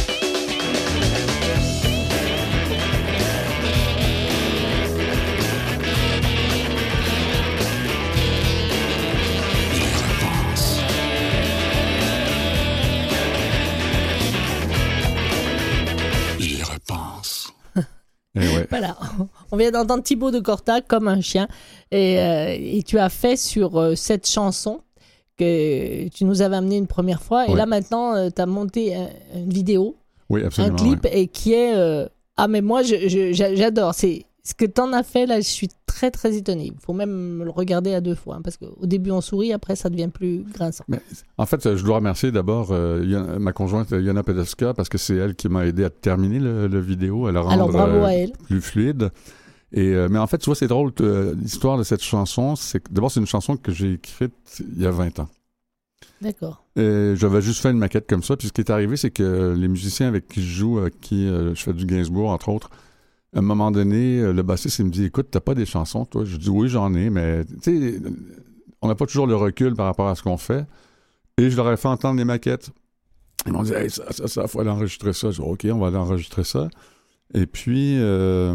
Speaker 2: Ouais.
Speaker 1: Voilà, on vient d'entendre Thibaut de Corta comme un chien et, euh, et tu as fait sur euh, cette chanson que tu nous avais amené une première fois et
Speaker 2: ouais.
Speaker 1: là maintenant euh, tu as monté un, une vidéo,
Speaker 2: oui, absolument,
Speaker 1: un clip
Speaker 2: ouais.
Speaker 1: et qui est euh, ah mais moi je, je, j'adore, c'est ce que tu en as fait là, je suis très très étonné, il faut même le regarder à deux fois hein, parce qu'au début on sourit, après ça devient plus grinçant.
Speaker 2: Mais, en fait, je dois remercier d'abord euh, Yana, ma conjointe Yana Pedevska parce que c'est elle qui m'a aidé à terminer le, le vidéo, à le rendre
Speaker 1: Alors, bravo
Speaker 2: euh,
Speaker 1: à elle.
Speaker 2: plus fluide. Et, euh, mais en fait, tu vois, c'est drôle, euh, l'histoire de cette chanson, c'est que d'abord c'est une chanson que j'ai écrite il y a vingt ans.
Speaker 1: D'accord.
Speaker 2: Et j'avais juste fait une maquette comme ça, puis ce qui est arrivé, c'est que les musiciens avec qui je joue, avec qui euh, je fais du Gainsbourg, entre autres, à un moment donné, le bassiste, il me dit « Écoute, t'as pas des chansons, toi? » Je dis « Oui, j'en ai, mais tu sais, on n'a pas toujours le recul par rapport à ce qu'on fait. » Et je leur ai fait entendre les maquettes. Ils m'ont dit « Hey, ça, ça, ça, faut aller enregistrer ça. » Je dis « OK, on va aller enregistrer ça. » Et puis, euh,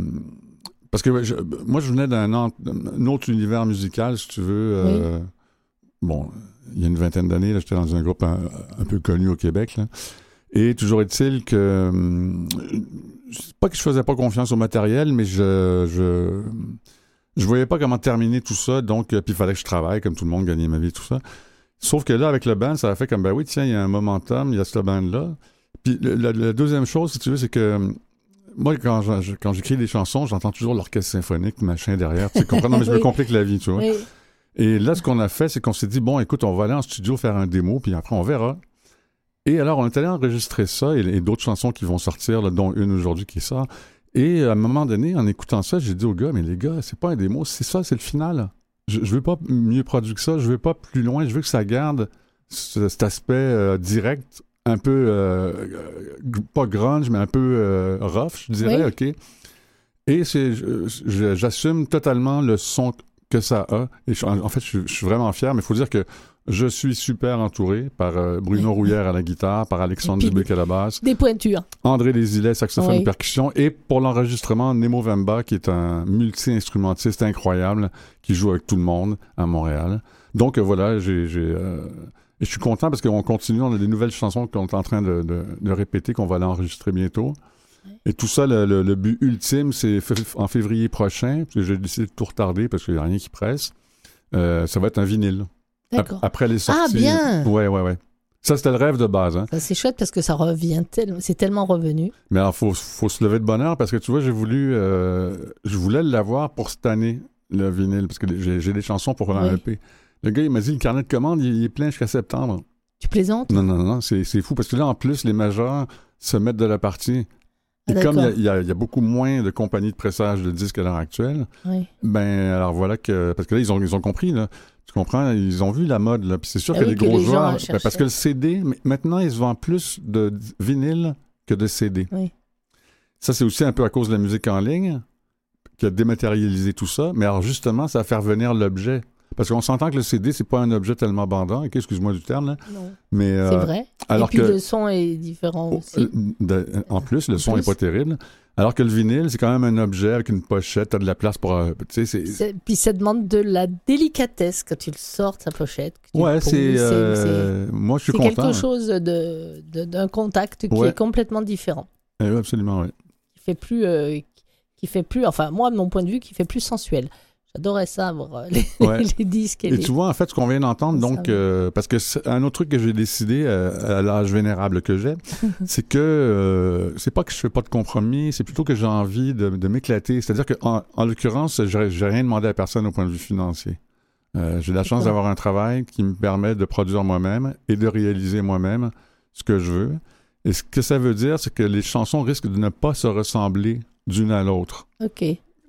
Speaker 2: parce que je, moi, je venais d'un un autre univers musical, si tu veux. Euh, oui. Bon, il y a une vingtaine d'années, là, j'étais dans un groupe un, un peu connu au Québec, là. Et toujours est-il que... C'est pas que je faisais pas confiance au matériel, mais je je je voyais pas comment terminer tout ça, donc puis il fallait que je travaille comme tout le monde, gagner ma vie, tout ça. Sauf que là, avec le band, ça a fait comme ben oui, tiens, il y a un momentum, il y a ce band-là. Puis le, la, la deuxième chose, si tu veux, c'est que moi, quand je, quand j'écris des chansons, j'entends toujours l'orchestre symphonique, machin derrière. Tu comprends? Non, mais je me complique la vie, tu vois.
Speaker 1: Oui.
Speaker 2: Et là, ce qu'on a fait, c'est qu'on s'est dit bon, écoute, on va aller en studio faire un démo, puis après on verra. Et alors, on est allé enregistrer ça et, et d'autres chansons qui vont sortir, là, dont une aujourd'hui qui sort. Et à un moment donné, en écoutant ça, j'ai dit aux gars, mais les gars, c'est pas un démo, c'est ça, c'est le final. Je, je veux pas mieux produit que ça, je veux pas plus loin, je veux que ça garde ce, cet aspect euh, direct, un peu, euh, pas grunge, mais un peu euh, rough, je dirais, oui. OK. Et c'est, je, je, j'assume totalement le son que ça a. Et je, en fait, je, je suis vraiment fier, mais il faut dire que je suis super entouré par euh, Bruno Rouillère à la guitare, par Alexandre Dubé à la basse.
Speaker 1: Des pointures.
Speaker 2: André Desilets, saxophone
Speaker 1: oui.
Speaker 2: percussion. Et pour l'enregistrement, Nemo Vemba, qui est un multi-instrumentiste incroyable, qui joue avec tout le monde à Montréal. Donc euh, voilà, j'ai... j'ai euh, et je suis content parce qu'on continue, on a des nouvelles chansons qu'on est en train de, de, de répéter, qu'on va aller enregistrer bientôt. Oui. Et tout ça, le, le, le but ultime, c'est en février prochain, parce que j'ai décidé de tout retarder parce qu'il n'y a rien qui presse. Euh, ça va être un vinyle.
Speaker 1: D'accord.
Speaker 2: Après les sorties.
Speaker 1: Ah, bien!
Speaker 2: Ouais, ouais, ouais. Ça, c'était le rêve de base. Hein.
Speaker 1: Ça, c'est chouette parce que ça revient tellement, c'est tellement revenu.
Speaker 2: Mais alors, faut, faut se lever de bonheur parce que tu vois, j'ai voulu, euh, je voulais l'avoir pour cette année, le vinyle, parce que j'ai, j'ai des chansons pour un oui. E P. Le gars, il m'a dit, le carnet de commandes, il, il est plein jusqu'à septembre.
Speaker 1: Tu plaisantes?
Speaker 2: Non, non, non, c'est, c'est fou parce que là, en plus, les majors se mettent de la partie. Et ah, comme il y, y, y a beaucoup moins de compagnies de pressage de disques à l'heure actuelle, oui. ben alors voilà que... Parce que là, ils ont, ils ont compris, là. Tu comprends? Ils ont vu la mode, là. Puis c'est sûr ah que oui, les gros joueurs... Ben parce que le C D, maintenant, ils se vendent plus de vinyle que de C D.
Speaker 1: Oui.
Speaker 2: Ça, c'est aussi un peu à cause de la musique en ligne qui a dématérialisé tout ça. Mais alors, justement, ça va faire venir l'objet. Parce qu'on s'entend que le C D, c'est pas un objet tellement bandant. Okay, excuse-moi du terme, là.
Speaker 1: Non.
Speaker 2: Mais, euh,
Speaker 1: c'est vrai.
Speaker 2: Alors
Speaker 1: Et puis
Speaker 2: que,
Speaker 1: le son est différent aussi.
Speaker 2: De, en plus, le
Speaker 1: en
Speaker 2: son
Speaker 1: plus.
Speaker 2: est pas terrible. Alors que le vinyle, c'est quand même un objet avec une pochette, t'as de la place pour... Euh, tu sais, c'est...
Speaker 1: c'est... Puis ça demande de la délicatesse quand tu le sors de sa pochette.
Speaker 2: Ouais, c'est, euh, c'est... Moi, je suis
Speaker 1: c'est
Speaker 2: content.
Speaker 1: C'est quelque chose de, de, d'un contact qui
Speaker 2: ouais.
Speaker 1: est complètement différent.
Speaker 2: Eh oui, absolument, oui.
Speaker 1: Qui fait plus... Euh, qui fait plus... Enfin, moi, de mon point de vue, qui fait plus sensuel. J'adorais ça, avoir les, ouais. les disques. Et,
Speaker 2: et
Speaker 1: les...
Speaker 2: tu vois, en fait, ce qu'on vient d'entendre, donc, euh, parce que c'est un autre truc que j'ai décidé euh, à l'âge vénérable que j'ai, c'est que euh, c'est pas que je fais pas de compromis, c'est plutôt que j'ai envie de, de m'éclater. C'est-à-dire qu'en en l'occurrence, j'ai, j'ai rien demandé à personne au point de vue financier. Euh, j'ai la chance d'avoir un travail qui me permet de produire moi-même et de réaliser moi-même ce que je veux. Et ce que ça veut dire, c'est que les chansons risquent de ne pas se ressembler d'une à l'autre.
Speaker 1: OK.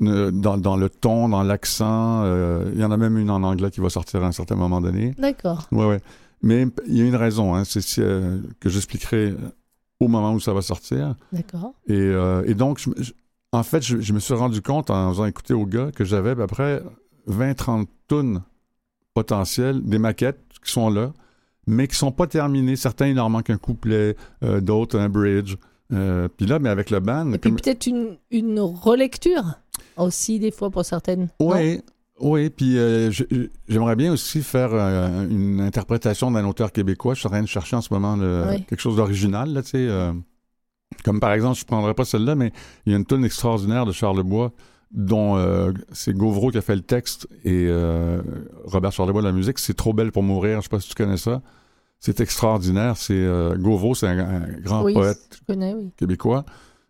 Speaker 2: euh, dans, dans le ton, dans l'accent. Euh, il y en a même une en anglais qui va sortir à un certain moment donné.
Speaker 1: D'accord.
Speaker 2: Ouais, ouais. Mais il y a une raison, hein, c'est euh, que j'expliquerai au moment où ça va sortir.
Speaker 1: D'accord.
Speaker 2: Et, euh, et donc, je, je, en fait, je, je me suis rendu compte en faisant écouter au gars que j'avais à peu près vingt trente tonnes potentielles, des maquettes qui sont là, mais qui ne sont pas terminées. Certains, il leur manque un couplet, euh, d'autres, un bridge. Euh, puis là, mais avec le band...
Speaker 1: Et
Speaker 2: comme...
Speaker 1: puis peut-être une, une relecture aussi, des fois, pour certaines.
Speaker 2: Oui, oui. Puis euh, je, j'aimerais bien aussi faire euh, une interprétation d'un auteur québécois. Je suis en train de chercher en ce moment le,
Speaker 1: oui.
Speaker 2: quelque chose d'original, là, tu sais. Euh, comme par exemple, je ne prendrais pas celle-là, mais il y a une tune extraordinaire de Charlebois dont euh, c'est Gauvreau qui a fait le texte et euh, Robert Charlebois la musique. C'est Trop belle pour mourir. Je ne sais pas si tu connais ça. C'est extraordinaire. C'est euh, Gauvreau, c'est un, un grand
Speaker 1: oui,
Speaker 2: poète
Speaker 1: je connais, oui.
Speaker 2: québécois.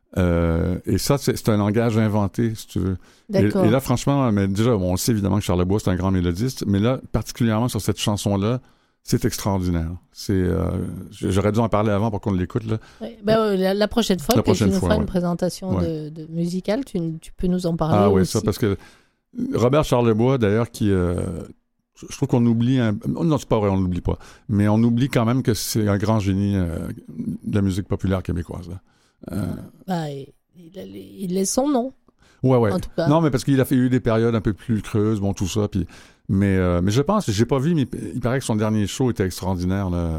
Speaker 2: Euh, et ça, c'est, c'est un langage inventé, si tu veux.
Speaker 1: D'accord.
Speaker 2: Et, et là, franchement, mais déjà, bon, on sait évidemment que Charlebois, c'est un grand mélodiste, mais là, particulièrement sur cette chanson-là, c'est extraordinaire. C'est, euh, j'aurais dû en parler avant pour qu'on l'écoute, là.
Speaker 1: Oui. Ben, euh, la, la prochaine fois
Speaker 2: la
Speaker 1: que
Speaker 2: prochaine
Speaker 1: tu nous
Speaker 2: fois,
Speaker 1: feras
Speaker 2: ouais.
Speaker 1: une présentation
Speaker 2: ouais.
Speaker 1: de, de musicale, tu, tu peux nous en parler
Speaker 2: Ah oui,
Speaker 1: aussi.
Speaker 2: ça, parce que Robert Charlebois, d'ailleurs, qui... Euh, je trouve qu'on oublie... Un... Non, c'est pas vrai, on ne l'oublie pas. Mais on oublie quand même que c'est un grand génie euh, de la musique populaire québécoise. Là. Euh...
Speaker 1: Ben, il, il laisse son nom.
Speaker 2: Ouais, ouais.
Speaker 1: En tout cas.
Speaker 2: Non, mais parce qu'il a fait eu des périodes un peu plus creuses, bon, tout ça. Puis, mais, euh, mais je pense, j'ai pas vu, mais il paraît que son dernier show était extraordinaire, là,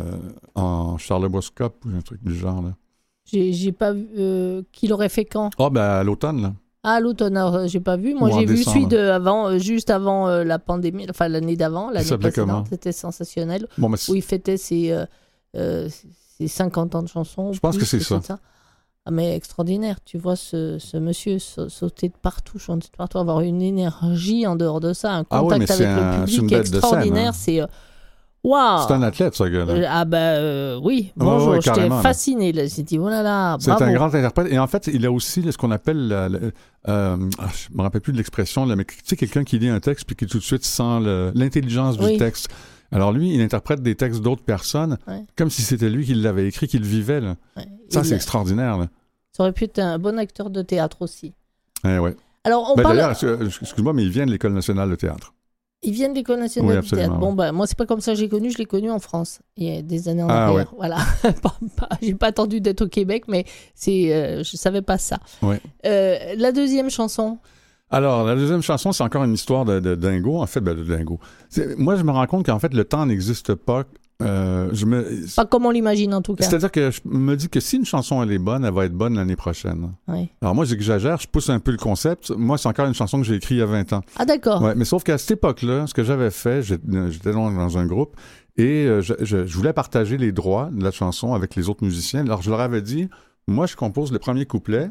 Speaker 2: en Charlebois Cup ou un truc du genre, là.
Speaker 1: J'ai, j'ai pas vu. Euh, qu'il aurait fait quand?
Speaker 2: Ah, ben, à l'automne, là.
Speaker 1: Ah, à l'automne, alors, j'ai pas vu. Moi,
Speaker 2: Ou en
Speaker 1: j'ai vu
Speaker 2: décembre.
Speaker 1: celui de avant, euh, juste avant euh, la pandémie, enfin l'année d'avant, l'année
Speaker 2: s'appelait
Speaker 1: précédente.
Speaker 2: comment?
Speaker 1: C'était sensationnel.
Speaker 2: Bon, mais
Speaker 1: Où il fêtait ses, euh, euh, ses cinquante ans de chansons.
Speaker 2: Je pense
Speaker 1: plus,
Speaker 2: que c'est ça.
Speaker 1: ça. Ah, mais extraordinaire. Tu vois ce, ce monsieur sa- sauter de partout, chanter de partout, avoir une énergie en dehors de ça, un
Speaker 2: Ah
Speaker 1: contact
Speaker 2: ouais, mais
Speaker 1: avec
Speaker 2: c'est
Speaker 1: le
Speaker 2: un- c'est une
Speaker 1: public
Speaker 2: bête de scène,
Speaker 1: extraordinaire.
Speaker 2: hein.
Speaker 1: C'est. euh, Waouh!
Speaker 2: c'est un athlète, ce gars-là.
Speaker 1: Euh, Ah, ben euh, oui,
Speaker 2: Ouais,
Speaker 1: bonjour,
Speaker 2: ouais,
Speaker 1: j'étais
Speaker 2: carrément, là.
Speaker 1: fasciné. Là. J'ai dit, oh là là,
Speaker 2: C'est
Speaker 1: bravo.
Speaker 2: un grand interprète. Et en fait, il a aussi là, ce qu'on appelle... La, la- euh, ah, je me rappelle plus de l'expression, là, mais tu sais, quelqu'un qui lit un texte puis qui tout de suite sent le- l'intelligence du
Speaker 1: Oui.
Speaker 2: texte. Alors lui, il interprète des textes d'autres personnes
Speaker 1: Ouais.
Speaker 2: comme si c'était lui qui l'avait écrit, qui le vivait. Là.
Speaker 1: Ouais.
Speaker 2: Ça,
Speaker 1: Il-
Speaker 2: c'est extraordinaire. Là.
Speaker 1: Ça aurait pu être un bon acteur de théâtre aussi.
Speaker 2: Eh ouais.
Speaker 1: Alors, on
Speaker 2: Ben,
Speaker 1: parle.
Speaker 2: d'ailleurs, excuse- excuse-moi, mais il vient de l'École nationale de théâtre.
Speaker 1: Ils viennent de l'École nationale
Speaker 2: Oui,
Speaker 1: du
Speaker 2: absolument,
Speaker 1: théâtre. Bon,
Speaker 2: oui.
Speaker 1: bah, moi, c'est pas comme ça que j'ai connu. Je l'ai connu en France, il y a des années en
Speaker 2: Ah,
Speaker 1: arrière.
Speaker 2: ouais.
Speaker 1: Voilà. Pas- pas- j'ai pas attendu d'être au Québec, mais c'est, euh, je savais pas ça.
Speaker 2: Ouais.
Speaker 1: Euh, la deuxième chanson.
Speaker 2: Alors, la deuxième chanson, c'est encore une histoire de, de dingo. En fait, ben, de dingo. C'est- moi, je me rends compte qu'en fait, le temps n'existe pas. Euh, je me...
Speaker 1: Pas comme on l'imagine, en tout cas.
Speaker 2: C'est-à-dire que je me dis que si une chanson, elle est bonne, elle va être bonne l'année prochaine.
Speaker 1: Ouais.
Speaker 2: Alors moi, j'exagère, je pousse un peu le concept. Moi, c'est encore une chanson que j'ai écrite il y a vingt ans.
Speaker 1: Ah, d'accord.
Speaker 2: Ouais, mais sauf qu'à cette époque-là, ce que j'avais fait, j'étais j'étais dans, dans un groupe et euh, je, je- je voulais partager les droits de la chanson avec les autres musiciens. Alors je leur avais dit, moi, je compose le premier couplet,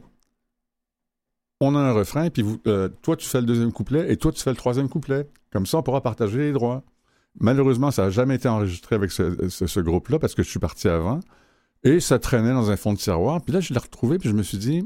Speaker 2: on a un refrain, puis vous, euh, toi, tu fais le deuxième couplet et toi, tu fais le troisième couplet. Comme ça, on pourra partager les droits. Malheureusement, ça n'a jamais été enregistré avec ce, ce- ce groupe-là parce que je suis parti avant. Et ça traînait dans un fond de tiroir. Puis là, je l'ai retrouvé, puis je me suis dit,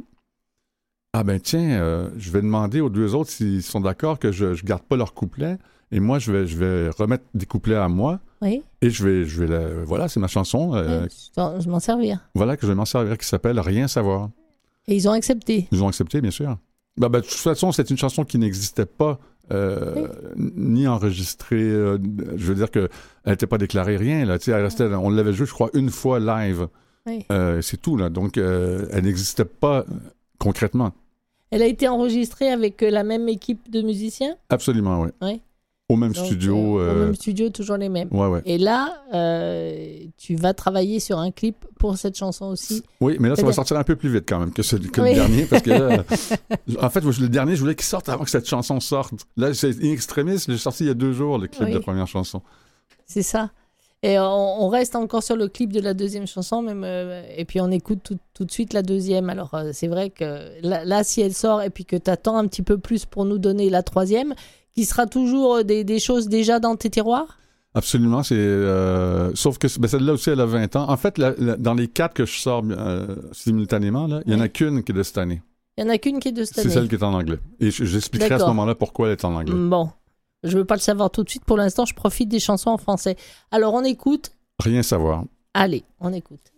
Speaker 2: ah ben tiens, euh, je vais demander aux deux autres s'ils sont d'accord que je ne garde pas leur couplet. Et moi, je vais, je vais remettre des couplets à moi.
Speaker 1: Oui.
Speaker 2: Et je vais, je vais la- voilà, c'est ma chanson. euh,
Speaker 1: Ouais, je t'en- je m'en servir.
Speaker 2: Voilà, que je vais m'en servir, qui s'appelle Rien savoir.
Speaker 1: Et ils ont accepté.
Speaker 2: Ils ont accepté, bien sûr. Ben, ben, de toute façon, c'est une chanson qui n'existait pas, euh, ni enregistrée. euh, je veux dire qu'elle n'était pas déclarée, rien. Là. Tu sais, elle restait, on l'avait joué, je crois, une fois live.
Speaker 1: Oui.
Speaker 2: Euh, c'est tout. Là. Donc, euh, elle n'existait pas euh, concrètement.
Speaker 1: Elle a été enregistrée avec euh, la même équipe de musiciens.
Speaker 2: Absolument, oui.
Speaker 1: Oui.
Speaker 2: Au même
Speaker 1: Donc,
Speaker 2: studio.
Speaker 1: euh, Au
Speaker 2: euh,
Speaker 1: même studio, toujours les mêmes.
Speaker 2: Ouais, ouais.
Speaker 1: Et là, euh, tu vas travailler sur un clip pour cette chanson aussi.
Speaker 2: Oui, mais là, ça va
Speaker 1: C'est-à-dire-
Speaker 2: sortir un peu plus vite quand même que, celui, que
Speaker 1: Oui.
Speaker 2: le dernier, parce que là, en fait, le dernier, je voulais qu'il sorte avant que cette chanson sorte. Là, c'est in extremis, j'ai sorti il y a deux jours le clip
Speaker 1: Oui.
Speaker 2: de la première chanson.
Speaker 1: C'est ça. Et on, on reste encore sur le clip de la deuxième chanson, même, euh, et puis on écoute tout, tout de suite la deuxième. Alors, euh, c'est vrai que là, là, si elle sort et puis que tu attends un petit peu plus pour nous donner la troisième, qui sera toujours des, des choses déjà dans tes tiroirs?
Speaker 2: Absolument, c'est euh, sauf que ben, celle-là aussi, elle a vingt ans. En fait, la- la- dans les quatre que je sors euh, simultanément, là, il n'y en a
Speaker 1: Oui.
Speaker 2: qu'une qui est de cette année.
Speaker 1: Il n'y en a qu'une qui est de cette
Speaker 2: C'est
Speaker 1: année.
Speaker 2: celle qui est en anglais. Et je- j'expliquerai à ce
Speaker 1: D'accord.
Speaker 2: moment-là pourquoi elle est en anglais.
Speaker 1: Bon, je ne veux pas le savoir tout de suite. Pour l'instant, je profite des chansons en français. Alors, on écoute.
Speaker 2: Rien savoir.
Speaker 1: Allez, on écoute.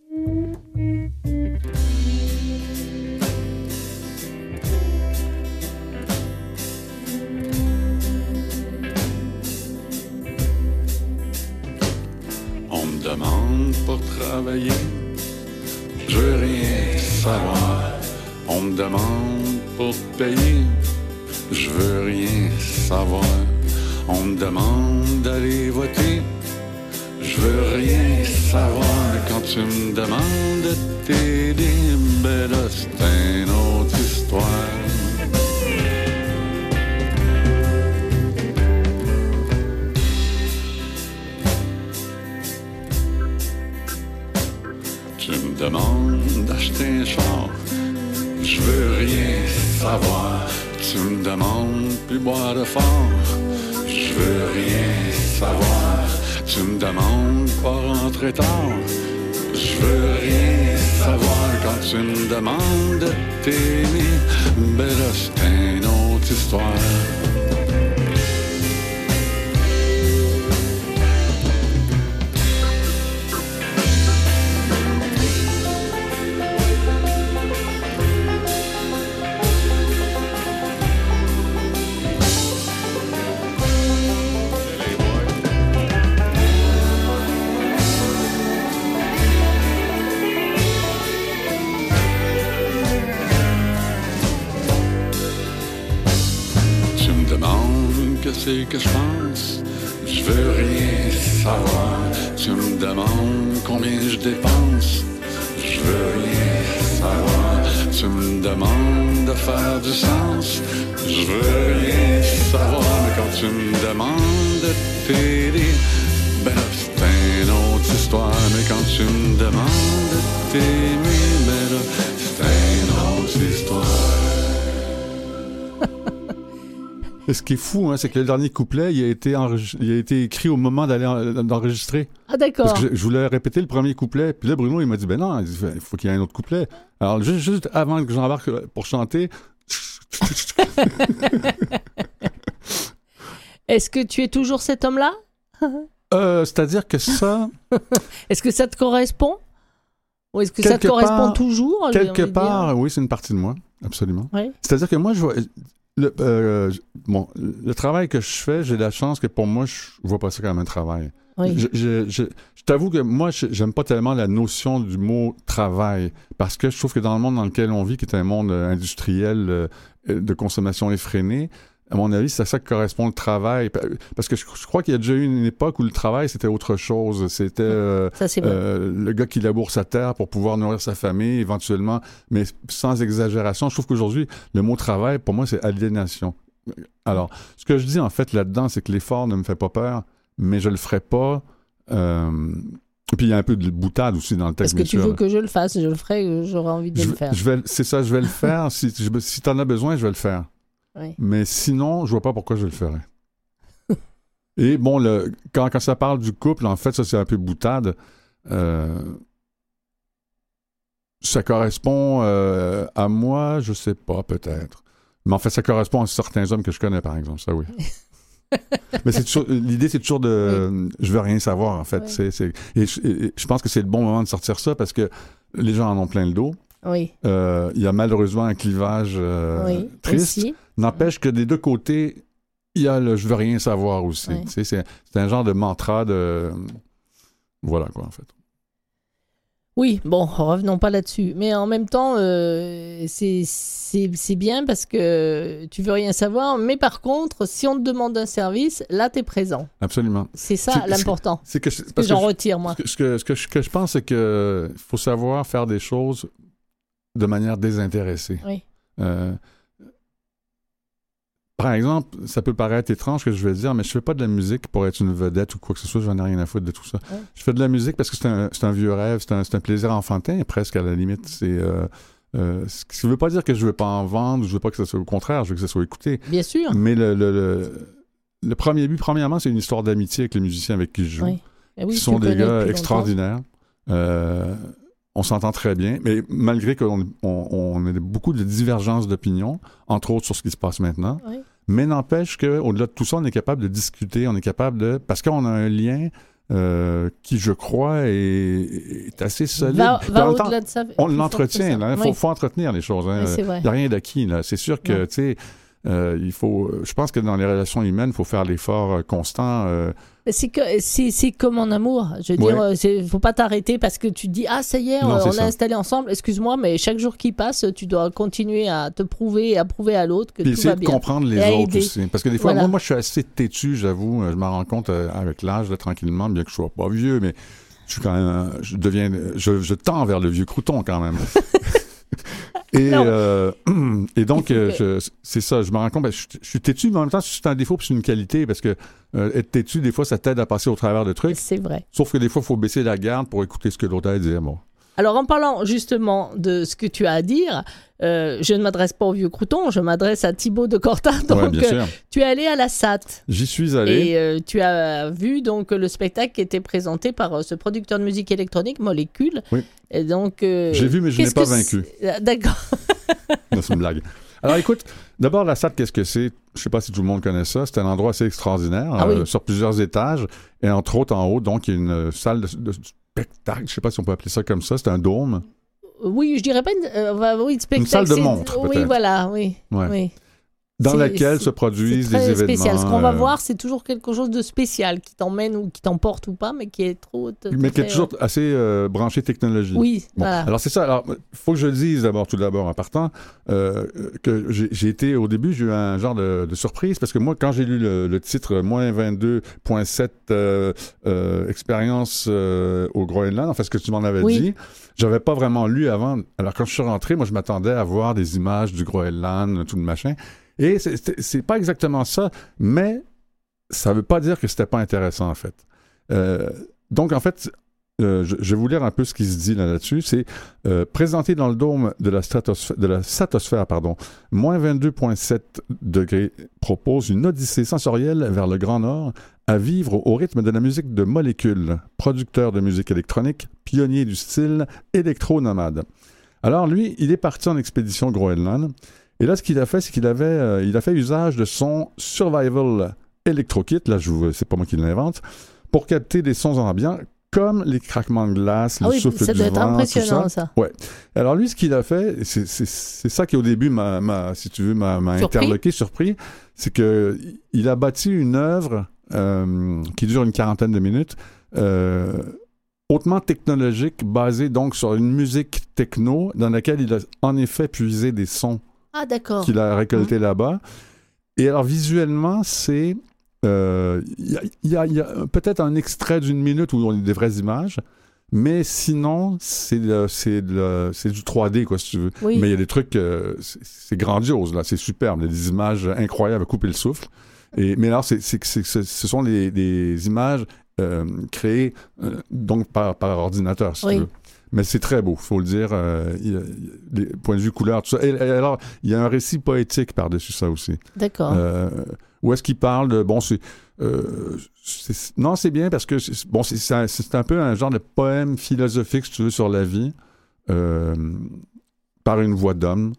Speaker 6: On me demande pour travailler, je veux rien savoir. On me demande pour payer, je veux rien savoir. On me demande d'aller voter, je veux rien savoir. Quand tu me demandes de t'aider, ben là c'est une autre histoire. Tu me demandes d'acheter un char, je veux rien savoir. Tu me demandes plus boire de fort, je veux rien savoir. Tu me demandes pas rentrer tard, je veux rien savoir. Quand tu me demandes de t'aimer, ben là c'est une autre histoire. C'est que je pense, je veux rien savoir. Tu me demandes combien je dépense, je veux rien savoir. Tu me demandes de faire du sens, je veux rien savoir. Mais quand tu me demandes de t'aider, ben là c'est une autre histoire. Mais quand tu me demandes de t'aimer, ben là c'est une autre histoire.
Speaker 2: Et ce qui est fou, hein, c'est que le dernier couplet, il a été, enregistre... il a été écrit au moment d'aller en... d'enregistrer.
Speaker 1: Ah, d'accord.
Speaker 2: Parce que je, je voulais répéter le premier couplet. Puis là, Bruno, il m'a dit, ben non, il faut qu'il y ait un autre couplet. Alors, juste, juste avant que j'embarque pour chanter...
Speaker 1: Est-ce que tu es toujours cet homme-là?
Speaker 2: euh, C'est-à-dire que ça...
Speaker 1: Est-ce que ça te correspond? Ou est-ce que quelque ça te correspond
Speaker 2: part,
Speaker 1: toujours?
Speaker 2: Quelque part, oui, c'est une partie de moi, absolument.
Speaker 1: Oui. C'est-à-dire
Speaker 2: que moi, je vois... Le, euh, bon, le travail que je fais, j'ai la chance que pour moi, je vois pas ça comme un travail.
Speaker 1: Oui.
Speaker 2: Je, je, je, je t'avoue que moi, je, j'aime pas tellement la notion du mot travail, parce que je trouve que dans le monde dans lequel on vit, qui est un monde industriel euh, de consommation effrénée, à mon avis, c'est à ça que correspond le travail. Parce que je, je crois qu'il y a déjà eu une époque où le travail, c'était autre chose. C'était euh,
Speaker 1: ça, c'est
Speaker 2: euh, le gars qui laboure sa terre pour pouvoir nourrir sa famille, éventuellement, mais sans exagération. Je trouve qu'aujourd'hui, le mot travail, pour moi, c'est aliénation. Alors, ce que je dis, en fait, là-dedans, c'est que l'effort ne me fait pas peur, mais je le ferai pas... Euh, Et puis il y a un peu de boutade aussi dans le texte.
Speaker 1: Est-ce que tu veux que je le fasse? Je le ferai, j'aurai envie de
Speaker 2: je,
Speaker 1: le faire.
Speaker 2: Je vais, c'est ça, je vais le faire. Si, je, si tu en as besoin, je vais le faire.
Speaker 1: Oui.
Speaker 2: Mais sinon, je vois pas pourquoi je le ferais. Et bon, le, quand, quand ça parle du couple, en fait, ça c'est un peu boutade. Euh, ça correspond euh, à moi, je sais pas, peut-être. Mais en fait, ça correspond à certains hommes que je connais, par exemple, ça oui. Mais c'est toujours, l'idée, c'est toujours de... Oui. Je veux rien savoir, en fait. Oui. C'est, c'est, et, je, et je pense que c'est le bon moment de sortir ça parce que les gens en ont plein le dos.
Speaker 1: Oui.
Speaker 2: Euh, il y a malheureusement un clivage euh,
Speaker 1: oui,
Speaker 2: triste.
Speaker 1: Aussi.
Speaker 2: N'empêche oui. que des deux côtés, il y a le « je veux rien savoir » aussi. Oui. Tu sais, c'est, c'est un genre de mantra de... Voilà, quoi, en fait.
Speaker 1: Oui, bon, revenons pas là-dessus. Mais en même temps, euh, c'est, c'est, c'est bien parce que tu veux rien savoir. Mais par contre, si on te demande un service, là, tu es présent.
Speaker 2: Absolument.
Speaker 1: C'est ça c'est, l'important.
Speaker 2: C'est, c'est que,
Speaker 1: je, parce que j'en
Speaker 2: que
Speaker 1: retire, moi.
Speaker 2: Ce que, ce que, ce que, je, ce que je pense, c'est qu'il faut savoir faire des choses de manière désintéressée.
Speaker 1: Oui.
Speaker 2: Euh, Par exemple, ça peut paraître étrange ce que je vais dire, mais je fais pas de la musique pour être une vedette ou quoi que ce soit, j'en ai rien à foutre de tout ça. Ouais. Je fais de la musique parce que c'est un, c'est un vieux rêve, c'est un, c'est un plaisir enfantin, presque à la limite. C'est, euh, euh, ce qui ne veut pas dire que je veux pas en vendre, je veux pas que ça soit au contraire, je veux que ça soit écouté.
Speaker 1: Bien sûr.
Speaker 2: Mais le, le, le, le premier but, premièrement, c'est une histoire d'amitié avec les musiciens avec qui je joue,
Speaker 1: oui. Oui,
Speaker 2: qui sont des gars extraordinaires. Euh, on s'entend très bien, mais malgré qu'on on, on ait beaucoup de divergences d'opinion, entre autres sur ce qui se passe maintenant,
Speaker 1: oui.
Speaker 2: mais n'empêche qu'au-delà de tout ça, on est capable de discuter, on est capable de... Parce qu'on a un lien euh, qui, je crois, est, est assez solide.
Speaker 1: Va, va au-delà temps, de ça.
Speaker 2: On l'entretient, il faut, oui. faut entretenir les choses. Il hein.
Speaker 1: Oui,
Speaker 2: n'y a rien d'acquis. Là. C'est sûr que, tu sais, Euh, il faut, je pense que dans les relations humaines, il faut faire l'effort euh, constant. Euh,
Speaker 1: C'est, que, c'est, c'est comme en amour. Je veux
Speaker 2: Ouais.
Speaker 1: dire, il ne faut pas t'arrêter parce que tu te dis « Ah, ça y est,
Speaker 2: Non,
Speaker 1: on
Speaker 2: c'est
Speaker 1: est
Speaker 2: ça.
Speaker 1: installé ensemble. Excuse-moi, mais chaque jour qui passe, tu dois continuer à te prouver et à prouver à l'autre que
Speaker 2: Puis
Speaker 1: tout
Speaker 2: essayer
Speaker 1: va
Speaker 2: de
Speaker 1: bien.
Speaker 2: comprendre les
Speaker 1: Et à
Speaker 2: autres
Speaker 1: aider.
Speaker 2: aussi. Parce que des fois,
Speaker 1: Voilà.
Speaker 2: moi, moi, je suis assez têtu, j'avoue. Je m'en rends compte euh, avec l'âge, là, tranquillement, bien que je sois pas vieux, mais je suis quand même, euh, je deviens, je, je tends vers le vieux crouton quand même. Et,
Speaker 1: Non.
Speaker 2: euh, et donc,
Speaker 1: Il faut
Speaker 2: euh,
Speaker 1: que-
Speaker 2: je- c'est ça, je me rends compte, ben, je, je suis têtu, mais en même temps, c'est un défaut puis c'est une qualité, parce que euh, être têtu, des fois, ça t'aide à passer au travers de trucs.
Speaker 1: C'est vrai.
Speaker 2: Sauf que des fois, il faut baisser la garde pour écouter ce que l'autre a à dire. Bon.
Speaker 1: Alors, en parlant justement de ce que tu as à dire, euh, je ne m'adresse pas au vieux crouton, je m'adresse à Thibaut de Cortin. Donc,
Speaker 2: Ouais, bien
Speaker 1: euh,
Speaker 2: sûr.
Speaker 1: tu es allé à la S A T.
Speaker 2: J'y suis allé.
Speaker 1: Et euh, tu as vu donc le spectacle qui était présenté par euh, ce producteur de musique électronique, Molécule.
Speaker 2: Oui.
Speaker 1: Et donc, euh,
Speaker 2: J'ai vu, mais je n'ai
Speaker 1: qu'est-ce
Speaker 2: pas
Speaker 1: que
Speaker 2: vaincu.
Speaker 1: c'est- Ah, d'accord.
Speaker 2: Non, c'est une blague. Alors écoute, d'abord la S A T, qu'est-ce que c'est? Je sais pas si tout le monde connaît ça. C'est un endroit assez extraordinaire,
Speaker 1: Ah
Speaker 2: euh,
Speaker 1: oui.
Speaker 2: sur plusieurs étages. Et entre autres, en haut, donc, il y a une euh, salle de, de spectacle. Je sais pas si on peut appeler ça comme ça. C'est un dôme.
Speaker 1: Oui, je dirais pas une, euh, bah, oui, une spectacle.
Speaker 2: Une salle de
Speaker 1: c'est-
Speaker 2: montre,
Speaker 1: Oui,
Speaker 2: peut-être.
Speaker 1: voilà, oui.
Speaker 2: Ouais.
Speaker 1: oui.
Speaker 2: Dans
Speaker 1: C'est-
Speaker 2: laquelle
Speaker 1: c'est-
Speaker 2: se produisent
Speaker 1: C'est très
Speaker 2: des événements.
Speaker 1: spécial. Ce qu'on va
Speaker 2: euh,
Speaker 1: voir, c'est toujours quelque chose de spécial qui t'emmène ou qui t'emporte ou pas, mais qui est trop. t-
Speaker 2: Mais qui est
Speaker 1: très,
Speaker 2: toujours assez euh, branché technologie.
Speaker 1: Oui,
Speaker 2: Bon,
Speaker 1: voilà.
Speaker 2: alors c'est ça. Alors, faut que je le dise d'abord, tout d'abord, en partant, euh, que j'ai j'ai été, au début, j'ai eu un genre de, de surprise, parce que moi, quand j'ai lu le, le titre moins vingt-deux virgule sept euh, euh, expérience euh, au Groenland, enfin, ce que tu m'en avais
Speaker 1: Oui.
Speaker 2: dit, j'avais pas vraiment lu avant. Alors, quand je suis rentré, moi, je m'attendais à voir des images du Groenland, tout le machin. Et c'est- c'est c'est pas exactement ça, mais ça veut pas dire que c'était pas intéressant, en fait. Euh, donc, en fait, euh, je, je vais vous lire un peu ce qui se dit là, là-dessus. C'est euh, présenté dans le dôme de la, stratosphère, de la satosphère, pardon, moins vingt-deux virgule sept degrés propose une odyssée sensorielle vers le Grand Nord à vivre au, au rythme de la musique de Molécule, producteur de musique électronique, pionnier du style électro-nomade. Alors, lui, il est parti en expédition au Groenland. Et là, ce qu'il a fait, c'est qu'il avait, euh, il a fait usage de son Survival Electro Kit, là, je vous, c'est pas moi qui l'invente, pour capter des sons ambiants comme les craquements de glace,
Speaker 1: Ah
Speaker 2: le
Speaker 1: oui,
Speaker 2: souffle
Speaker 1: ça
Speaker 2: du
Speaker 1: doit être
Speaker 2: vent, tout
Speaker 1: impressionnant,
Speaker 2: ça.
Speaker 1: ça.
Speaker 2: Alors lui, ce qu'il a fait, c'est, c'est, c'est ça qui au début m'a, m'a si tu veux, m'a, m'a
Speaker 1: Surpris.
Speaker 2: interloqué, surpris, c'est que il a bâti une œuvre euh, qui dure une quarantaine de minutes, euh, hautement technologique, basée donc sur une musique techno, dans laquelle il a en effet puisé des sons
Speaker 1: Ah, d'accord.
Speaker 2: qu'il a récoltés là-bas. Et alors visuellement, c'est euh, il y a, il y a- il y a peut-être un extrait d'une minute où on a des vraies images. Mais sinon, c'est, le- c'est, le- c'est du trois D, quoi, si tu veux.
Speaker 1: Oui.
Speaker 2: Mais il y a des trucs, euh, c'est, c'est grandiose, là, c'est superbe. Il y a des images incroyables à couper le souffle. Et, mais alors, c'est, c'est, c'est, c'est- ce sont des, des images euh, créées euh, donc par, par ordinateur, si
Speaker 1: Oui.
Speaker 2: tu veux. Mais c'est très beau, il faut le dire. Euh, il y a, il y a les points de vue couleur, tout ça. Et, et alors, il y a un récit poétique par-dessus ça aussi.
Speaker 1: D'accord.
Speaker 2: Euh, où est-ce qu'il parle de... Bon, c'est... Euh, c'est- non, c'est bien parce que c'est, bon, c'est, c'est, un, c'est un peu un genre de poème philosophique, si tu veux, sur la vie, euh, par une voix d'homme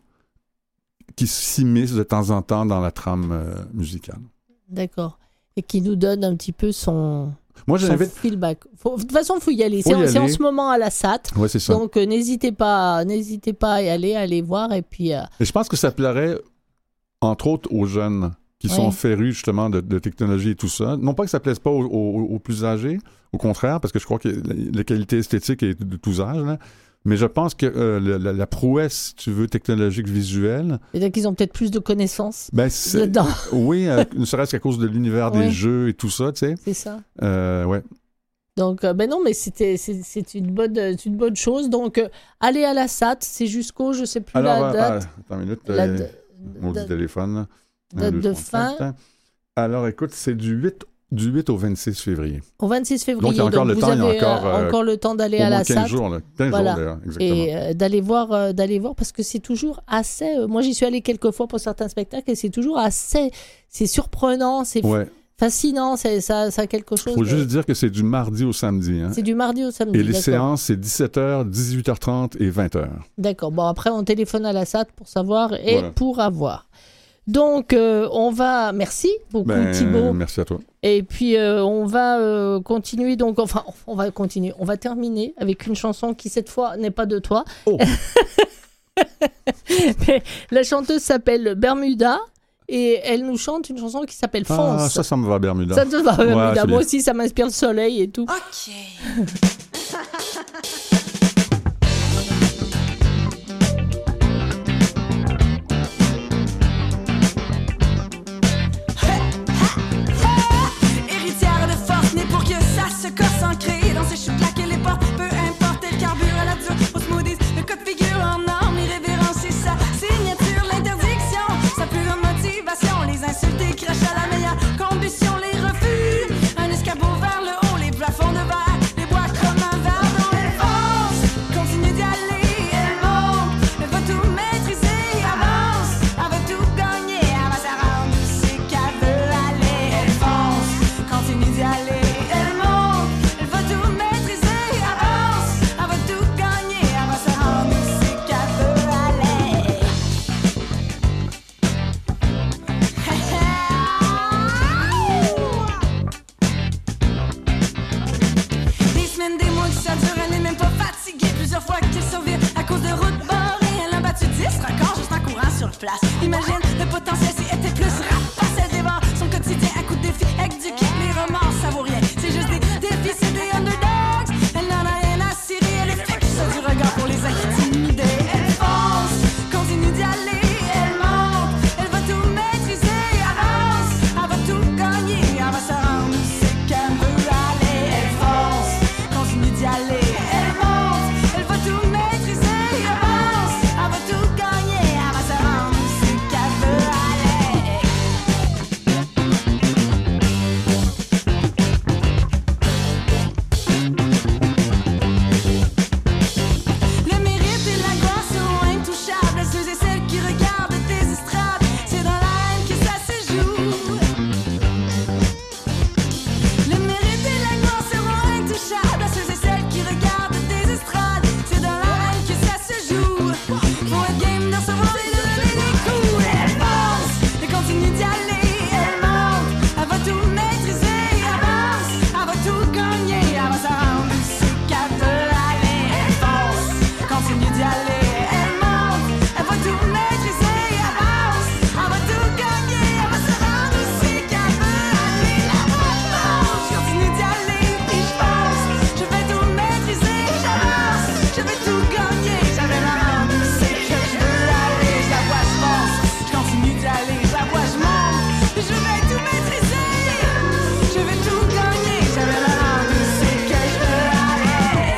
Speaker 2: qui s'immisce de temps en temps dans la trame euh, musicale.
Speaker 1: D'accord. Et qui nous donne un petit peu son,
Speaker 2: Moi,
Speaker 1: son
Speaker 2: j'invite...
Speaker 1: feedback. Faut- de toute façon, il faut y aller.
Speaker 2: Faut
Speaker 1: C'est,
Speaker 2: y
Speaker 1: en- c'est en
Speaker 2: aller.
Speaker 1: ce moment à la S A T.
Speaker 2: Ouais, c'est ça.
Speaker 1: Donc, euh, n'hésitez pas, n'hésitez pas à y aller, à aller voir. Et puis, euh,
Speaker 2: Et je pense que ça plairait, entre autres, aux jeunes qui
Speaker 1: Ouais.
Speaker 2: sont férus, justement, de, de technologie et tout ça. Non pas que ça plaise pas aux, aux- aux plus âgés, au contraire, parce que je crois que la, la qualité esthétique est de tous âges, là. Mais je pense que euh, la, la- la prouesse, si tu veux, technologique visuelle,
Speaker 1: c'est-à-dire qu'ils ont peut-être plus de connaissances
Speaker 2: ben c'est,
Speaker 1: là-dedans.
Speaker 2: oui, euh, ne serait-ce qu'à cause de l'univers
Speaker 1: Ouais.
Speaker 2: des jeux et tout ça, tu sais.
Speaker 1: C'est ça.
Speaker 2: Euh, ouais.
Speaker 1: Donc, euh, ben non, mais c'était, c'est, c'est une bonne, c'est une bonne chose. Donc, euh, allez à la S A T. C'est jusqu'au, je sais plus
Speaker 2: Alors,
Speaker 1: la
Speaker 2: euh,
Speaker 1: date.
Speaker 2: ah, attends une minute.
Speaker 1: la
Speaker 2: euh,
Speaker 1: date-
Speaker 2: Mon
Speaker 1: date-
Speaker 2: téléphone. là. Un,
Speaker 1: date
Speaker 2: deux,
Speaker 1: de
Speaker 2: trois,
Speaker 1: fin.
Speaker 2: quatre. Alors, écoute, c'est du huit, du huit au vingt-six février.
Speaker 1: Au vingt-six février.
Speaker 2: Donc, il y a encore le
Speaker 1: vous
Speaker 2: temps, il y a
Speaker 1: avez euh,
Speaker 2: encore, euh,
Speaker 1: encore le temps d'aller
Speaker 2: Au
Speaker 1: à
Speaker 2: moins
Speaker 1: la S A
Speaker 2: quinze
Speaker 1: T.
Speaker 2: jours, là. quinze
Speaker 1: Voilà.
Speaker 2: jours, d'ailleurs, exactement.
Speaker 1: Et euh, d'aller voir, euh, d'aller voir parce que c'est toujours assez. euh, moi, j'y suis allée quelques fois pour certains spectacles et c'est toujours assez. C'est surprenant, c'est f-
Speaker 2: Ouais.
Speaker 1: fascinant, c'est, ça, ça a quelque chose.
Speaker 2: Il faut
Speaker 1: de-
Speaker 2: juste dire que c'est du mardi au samedi. Hein.
Speaker 1: C'est du mardi au samedi.
Speaker 2: Et les
Speaker 1: d'accord.
Speaker 2: séances, c'est dix-sept heures, dix-huit heures trente et vingt heures.
Speaker 1: D'accord. Bon, après, on téléphone à la S A T pour savoir et
Speaker 2: Voilà.
Speaker 1: pour avoir. Donc, euh, on va. Merci beaucoup,
Speaker 2: Ben,
Speaker 1: Thibaut.
Speaker 2: merci à toi.
Speaker 1: Et puis, euh, on va euh, continuer. Donc, enfin, on va continuer. On va terminer avec une chanson qui, cette fois, n'est pas de toi.
Speaker 2: Oh.
Speaker 1: Mais la chanteuse s'appelle Bermuda. et elle nous chante une chanson qui s'appelle Fonce.
Speaker 2: Ah, ça, ça me va, Bermuda.
Speaker 1: Ça te va, Bermuda.
Speaker 2: Ouais,
Speaker 1: Moi aussi, ça m'inspire le soleil et tout.
Speaker 7: Ok. Héritière de force, née pour que ça se corse ancrée dans ses cheveux claquer les portes. Peu importe le carburant, la dure au smoothies, le code figure en or, l'irrévérence et sa signature, l'interdiction, sa plus grande motivation, les insultes et crachats à la meilleure combustion, les refus, un escabeau vers le haut, les plafonds de verre, les bois comme un verre d'eau. Elle fonce, continue d'y aller, elle monte, elle va tout maîtriser, avance, elle va tout gagner, elle va se rendre où c'est qu'elle veut aller. Elle fonce, continue d'y aller, elle monte, elle va tout maîtriser, avance, elle va tout gagner, elle va se rendre où c'est qu'elle veut aller. Des semaines, des mois que ça dure, elle n'est même pas fatiguée. Plusieurs fois qu'elle survit à cause de routes barrées, elle a battu dix records juste en courant sur place. Imagine le potentiel si elle était plus rapace, elle dévore son quotidien à coups de défis avec du kick. Les romans, ça vaut rien, c'est juste des défis, c'est des underdogs. Elle n'en a rien à cirer, elle est fixe du regard pour les intimider. Elle fonce, continue d'y aller, elle monte, elle va tout maîtriser, avance, elle va tout gagner, elle va se rendre où c'est qu'elle veut aller. Elle fonce, continue d'y aller, elle monte, elle va tout maîtriser, avance, elle va tout gagner, elle va se rendre où c'est qu'elle veut aller. Le mérite et la gloire seront intouchables. Ceux et celles qui regardent des estrades, c'est dans la haine que ça se joue. Le mérite et la gloire seront intouchables. Ceux et celles qui regardent des estrades, c'est dans la haine que ça se joue. Faut être game de recevoir et de donner des coups. Elle fonce et continue d'y aller. Elle monte, elle va tout maîtriser, avance, elle va tout gagner, elle va se rendre où c'est qu'elle veut aller. Elle fonce, continue d'y aller. Elle monte, elle va tout maîtriser, avance, elle va tout gagner, elle va se rendre où c'est qu'elle veut aller. La fonce, je continue d'y aller, puis je pense, je vais tout maîtriser, j'avance, je vais tout gagner, je vais me rendre où c'est que je veux aller. Je la vois, je pense, je continue d'y aller, je la vois, je monte, puis je vais tout maîtriser, je vais tout gagner, je vais me rendre où c'est que je veux aller.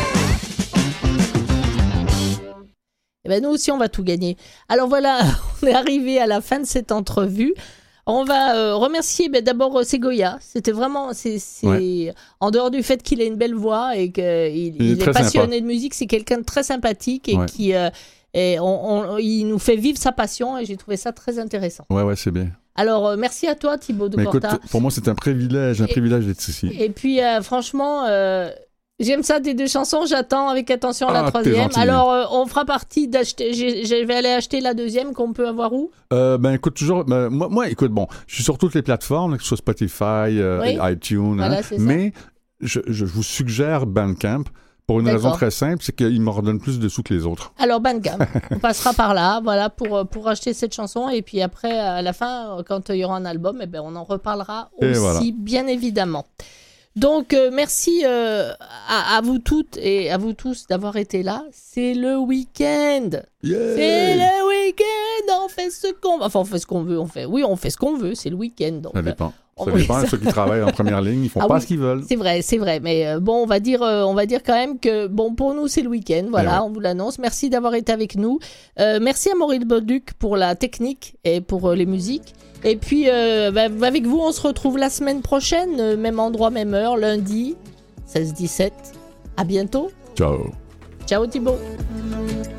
Speaker 1: Eh ben nous aussi, on va tout gagner. Alors voilà, on est arrivé à la fin de cette entrevue. On va euh, remercier ben, d'abord euh, Segoya. C'était vraiment, c'est, c'est
Speaker 2: Ouais.
Speaker 1: en dehors du fait qu'il a une belle voix et qu'il il,
Speaker 2: Il est
Speaker 1: il est
Speaker 2: très
Speaker 1: passionné de musique, c'est quelqu'un de très sympathique et
Speaker 2: Ouais.
Speaker 1: qui, euh, et on, on- il nous fait vivre sa passion et j'ai trouvé ça très intéressant.
Speaker 2: Ouais, ouais, c'est bien.
Speaker 1: Alors euh, merci à toi Thibaut de
Speaker 2: Mais écoute,
Speaker 1: Porta.
Speaker 2: pour moi, c'est un privilège, un
Speaker 1: Et-
Speaker 2: privilège d'être ici.
Speaker 1: Et puis euh, franchement, euh, j'aime ça tes deux chansons. J'attends avec attention
Speaker 2: Ah,
Speaker 1: la
Speaker 2: t'es
Speaker 1: troisième.
Speaker 2: gentil.
Speaker 1: Alors euh, on fera partie d'acheter. j'ai- Je vais aller acheter la deuxième qu'on peut avoir où?
Speaker 2: Euh, ben écoute, toujours, ben, moi, moi, écoute, bon, je suis sur toutes les plateformes, que ce soit Spotify, euh,
Speaker 1: Oui.
Speaker 2: iTunes,
Speaker 1: Voilà,
Speaker 2: hein,
Speaker 1: c'est ça.
Speaker 2: mais je, je vous suggère Bandcamp pour une
Speaker 1: D'accord.
Speaker 2: raison très simple, c'est qu'il me redonne plus de sous que les autres.
Speaker 1: Alors Bandcamp, on passera par là, voilà, pour, euh, pour acheter cette chanson. Et puis après, à la fin, euh, quand il y aura un album, eh ben, on en reparlera
Speaker 2: Et
Speaker 1: aussi,
Speaker 2: voilà.
Speaker 1: bien évidemment. Donc, euh, merci euh, à, à vous toutes et à vous tous d'avoir été là. C'est le week-end.
Speaker 2: Yeah!
Speaker 1: C'est le week-end. On fait ce qu'on veut. Enfin, on fait ce qu'on veut. On fait... Oui, on fait ce qu'on veut. C'est le week-end. Donc,
Speaker 2: Ça dépend.
Speaker 1: euh,
Speaker 2: Ça
Speaker 1: oui,
Speaker 2: dépend.
Speaker 1: ça-
Speaker 2: Ceux qui travaillent en première ligne, ils font
Speaker 1: Ah
Speaker 2: pas
Speaker 1: oui.
Speaker 2: ce qu'ils veulent.
Speaker 1: C'est vrai, c'est vrai. Mais euh, bon, on va dire, euh, on va dire quand même que bon, pour nous, c'est le week-end. Voilà,
Speaker 2: Eh ouais.
Speaker 1: on vous l'annonce. Merci d'avoir été avec nous. Euh, merci à Maurice Bauduc pour la technique et pour euh, les musiques. Et puis, euh, bah, avec vous, on se retrouve la semaine prochaine, euh, même endroit, même heure, lundi, seize dix-sept. À bientôt.
Speaker 2: Ciao.
Speaker 1: Ciao Thibaut.
Speaker 3: Thank